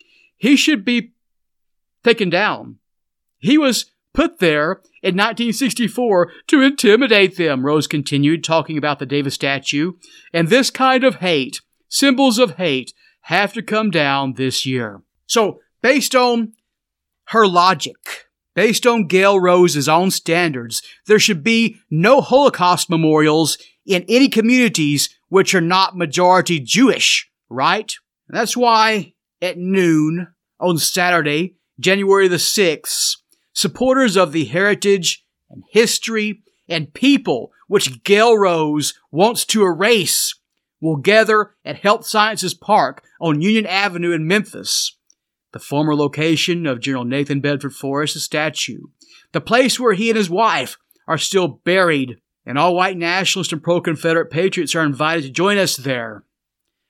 He should be taken down. He was put there in nineteen sixty-four to intimidate them, Rose continued, talking about the Davis statue. And this kind of hate, symbols of hate, have to come down this year. So, based on her logic, based on Gail Rose's own standards, there should be no Holocaust memorials in any communities which are not majority Jewish, right? And that's why at noon on Saturday, January the sixth, supporters of the heritage and history and people which Gail Rose wants to erase will gather at Health Sciences Park on Union Avenue in Memphis, the former location of General Nathan Bedford Forrest's statue, the place where he and his wife are still buried, and all white nationalists and pro-Confederate patriots are invited to join us there.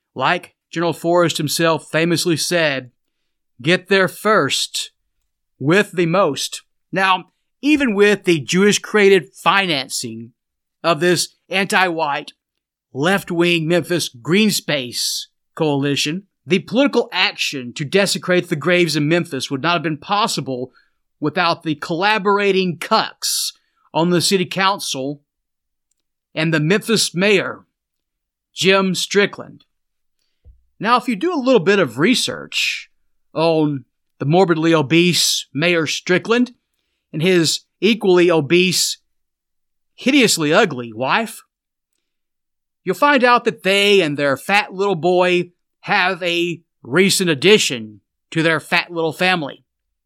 Like General Forrest himself famously said, get there first with the most. Now, even with the Jewish-created financing of this anti-white, left-wing Memphis Green Space coalition, the political action to desecrate the graves in Memphis would not have been possible without the collaborating cucks on the city council and the Memphis mayor, Jim Strickland. Now, if you do a little bit of research on the morbidly obese Mayor Strickland and his equally obese, hideously ugly wife, you'll find out that they and their fat little boy have a recent addition to their fat little family.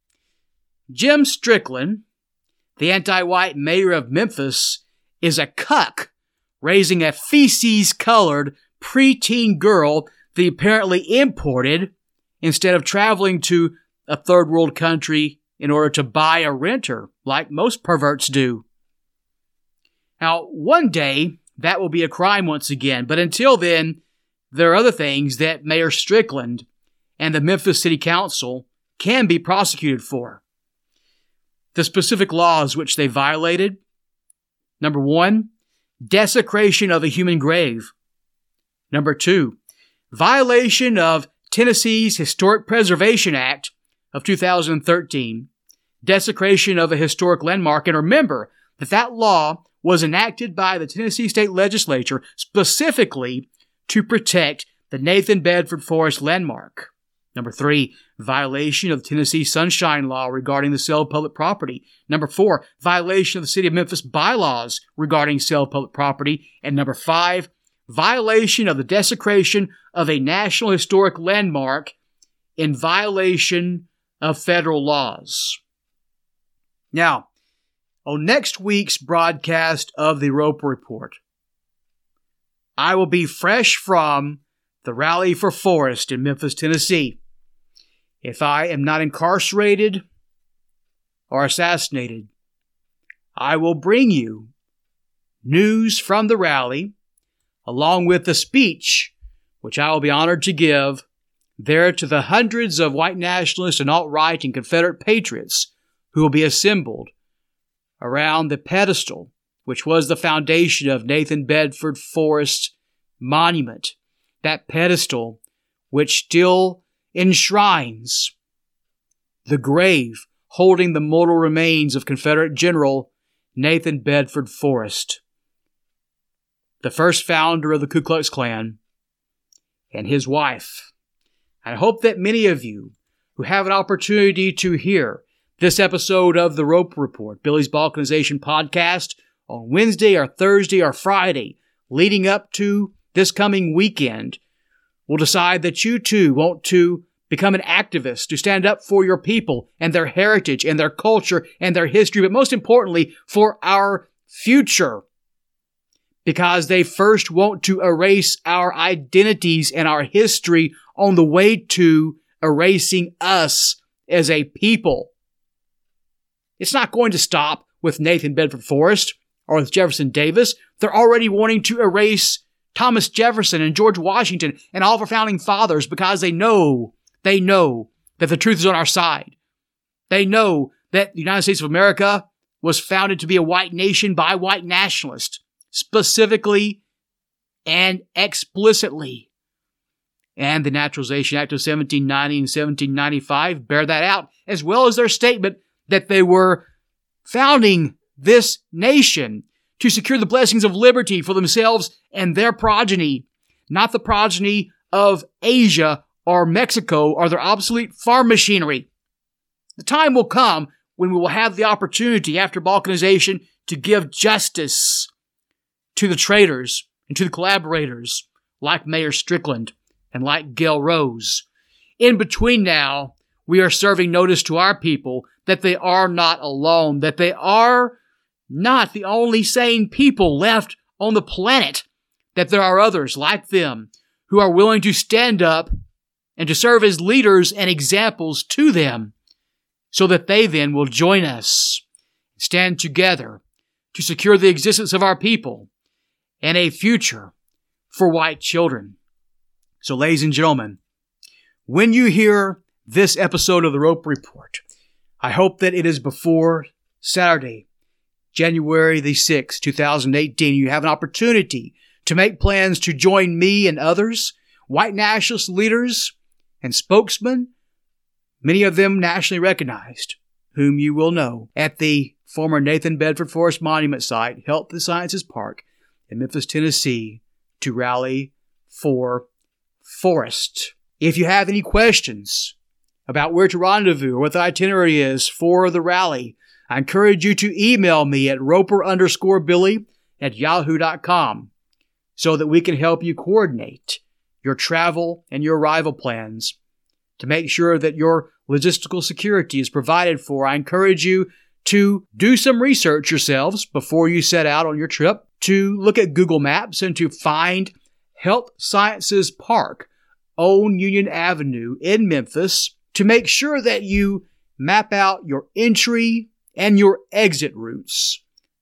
Jim Strickland, the anti-white mayor of Memphis, is a cuck raising a feces-colored preteen girl that he apparently imported instead of traveling to a third world country in order to buy a renter, like most perverts do. Now, one day, that will be a crime once again, but until then, there are other things that Mayor Strickland and the Memphis City Council can be prosecuted for. The specific laws which they violated: number one, desecration of a human grave. Number two, violation of Tennessee's Historic Preservation Act of two thousand thirteen, desecration of a historic landmark. And remember that that law was enacted by the Tennessee State Legislature specifically to protect the Nathan Bedford Forrest landmark. Number three, violation of the Tennessee Sunshine Law regarding the sale of public property. Number four, violation of the City of Memphis bylaws regarding sale of public property. And number five, violation of the desecration of a National Historic Landmark in violation of federal laws. Now, on next week's broadcast of the Roper Report, I will be fresh from the Rally for Forrest in Memphis, Tennessee. If I am not incarcerated or assassinated, I will bring you news from the rally, along with the speech which I will be honored to give there to the hundreds of white nationalists and alt-right and Confederate patriots who will be assembled around the pedestal which was the foundation of Nathan Bedford Forrest's monument, that pedestal which still enshrines the grave holding the mortal remains of Confederate General Nathan Bedford Forrest, the first founder of the Ku Klux Klan, and his wife. I hope that many of you who have an opportunity to hear this episode of the Roper Report, Billy's Balkanization podcast, on Wednesday or Thursday or Friday, leading up to this coming weekend, will decide that you too want to become an activist, to stand up for your people and their heritage and their culture and their history, but most importantly, for our future. Because they first want to erase our identities and our history on the way to erasing us as a people. It's not going to stop with Nathan Bedford Forrest or with Jefferson Davis. They're already wanting to erase Thomas Jefferson and George Washington and all of our founding fathers because they know, they know that the truth is on our side. They know that the United States of America was founded to be a white nation by white nationalists, specifically and explicitly. And the Naturalization Act of seventeen ninety and seventeen ninety-five bear that out, as well as their statement that they were founding this nation to secure the blessings of liberty for themselves and their progeny, not the progeny of Asia or Mexico or their obsolete farm machinery. The time will come when we will have the opportunity after balkanization to give justice to the traitors and to the collaborators like Mayor Strickland and like Gail Rose. In between now, we are serving notice to our people that they are not alone, that they are not the only sane people left on the planet, that there are others like them who are willing to stand up and to serve as leaders and examples to them so that they then will join us, stand together to secure the existence of our people and a future for white children. So, ladies and gentlemen, when you hear this episode of the Roper Report, I hope that it is before Saturday, January the sixth, two thousand eighteen. You have an opportunity to make plans to join me and others, white nationalist leaders and spokesmen, many of them nationally recognized, whom you will know, at the former Nathan Bedford Forest Monument Site, Health and Sciences Park in Memphis, Tennessee, to rally for Forest. If you have any questions about where to rendezvous or what the itinerary is for the rally, I encourage you to email me at roper underscore Billy at yahoo dot com so that we can help you coordinate your travel and your arrival plans to make sure that your logistical security is provided for. I encourage you to do some research yourselves before you set out on your trip, to look at Google Maps and to find Health Sciences Park on Union Avenue in Memphis to make sure that you map out your entry and your exit routes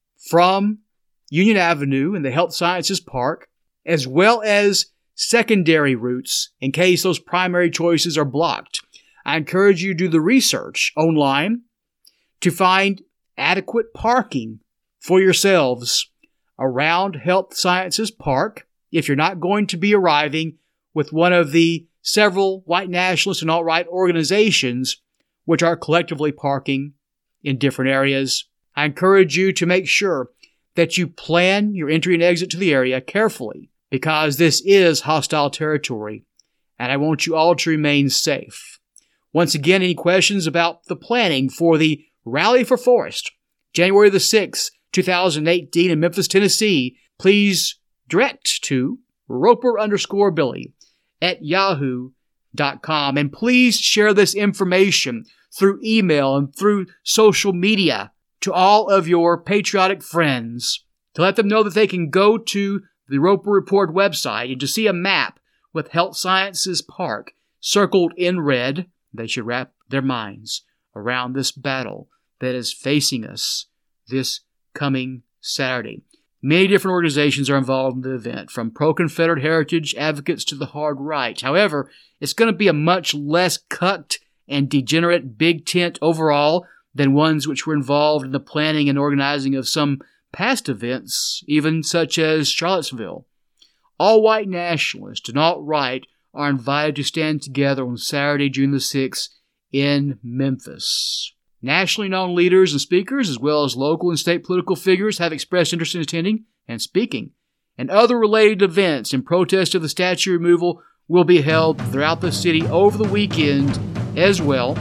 from Union Avenue in the Health Sciences Park, as well as secondary routes in case those primary choices are blocked. I encourage you to do the research online to find adequate parking for yourselves around Health Sciences Park if you're not going to be arriving with one of the several white nationalist and alt-right organizations which are collectively parking in different areas. I encourage you to make sure that you plan your entry and exit to the area carefully, because this is hostile territory, and I want you all to remain safe. Once again, any questions about the planning for the Rally for Forest, January the sixth, two thousand eighteen in Memphis, Tennessee, please direct to roper underscore Billy at yahoo dot com. And please share this information through email and through social media to all of your patriotic friends to let them know that they can go to the Roper Report website and to see a map with Health Sciences Park circled in red. They should wrap their minds around this battle that is facing us this coming Saturday. Many different organizations are involved in the event, from pro-Confederate heritage advocates to the hard right. However, it's going to be a much less cucked and degenerate big tent overall than ones which were involved in the planning and organizing of some past events, even such as Charlottesville. All white nationalists and alt-right are invited to stand together on Saturday, June the sixth in Memphis. Nationally known leaders and speakers, as well as local and state political figures, have expressed interest in attending and speaking. And other related events in protest of the statue removal will be held throughout the city over the weekend as well,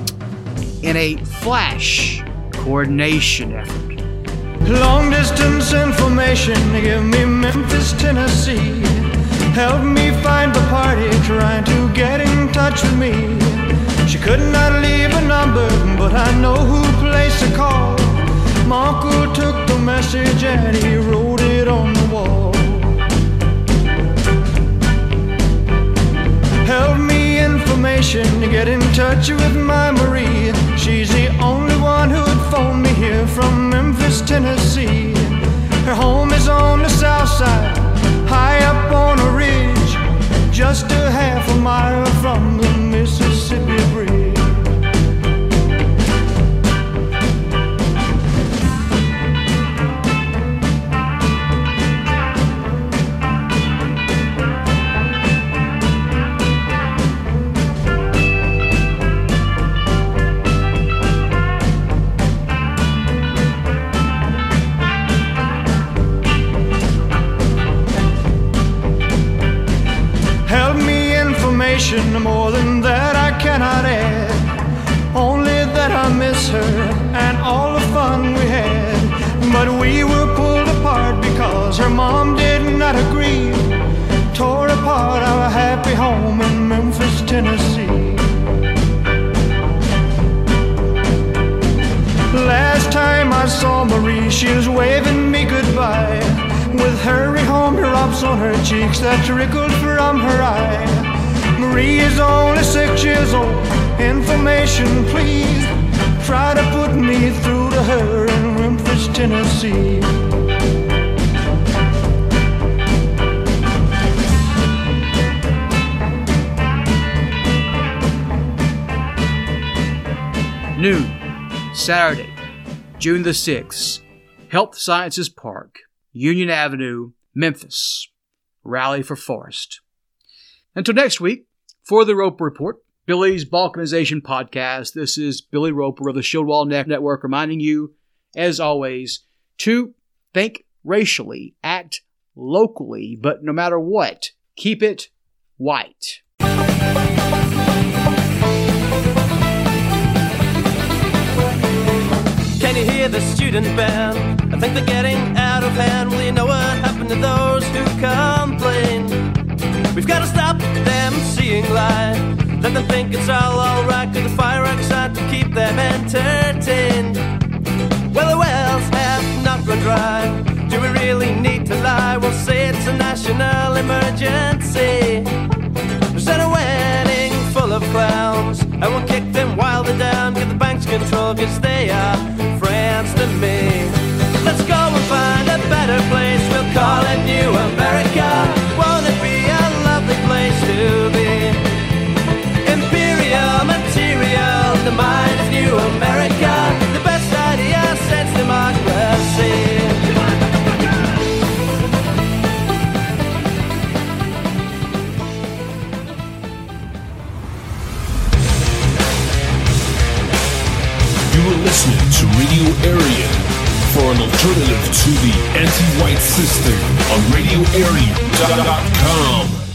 in a flash coordination effort. Long distance information, give me Memphis, Tennessee. Help me find the party trying to get in touch with me. She could not leave a number, but I know who placed a call. My uncle took the message and he wrote it on the wall. Help me information to get in touch with my Marie. She's the only one who'd phone me here from Memphis, Tennessee. Her home is on the south side, high up on a ridge, just a half a mile from the Mississippi Bridge. More than that I cannot add, only that I miss her and all the fun we had. But we were pulled apart because her mom did not agree, tore apart our happy home in Memphis, Tennessee. Last time I saw Marie, she was waving me goodbye, with hurry home drops on her cheeks that trickled from her eye. Marie is only six years old. Information, please. Try to put me through to her in Memphis, Tennessee. noon, Saturday, June the sixth, Health Sciences Park, Union Avenue, Memphis. Rally for Forest. Until next week, for the Roper Report, Billy's Balkanization Podcast, this is Billy Roper of the Shieldwall Network reminding you, as always, to think racially, act locally, but no matter what, keep it white. Can you hear the student band? I think they're getting out of hand. Well, you know what happened to those who complain? We've got to stop them seeing light. Let them think it's all alright, cause the fire outside to keep them entertained. Well, the wells have not run dry. Do we really need to lie? We'll say it's a national emergency. Set a wedding full of clowns, and we'll kick them while they're down. Get the banks control, cause they are friends to me. Let's go and find a better place. We'll call it New America. Won't it be a lovely place to be? Imperial material, the mind of New America. The best idea since democracy. Listening to Radio Aryan for an alternative to the anti-white system on radio aryan dot com.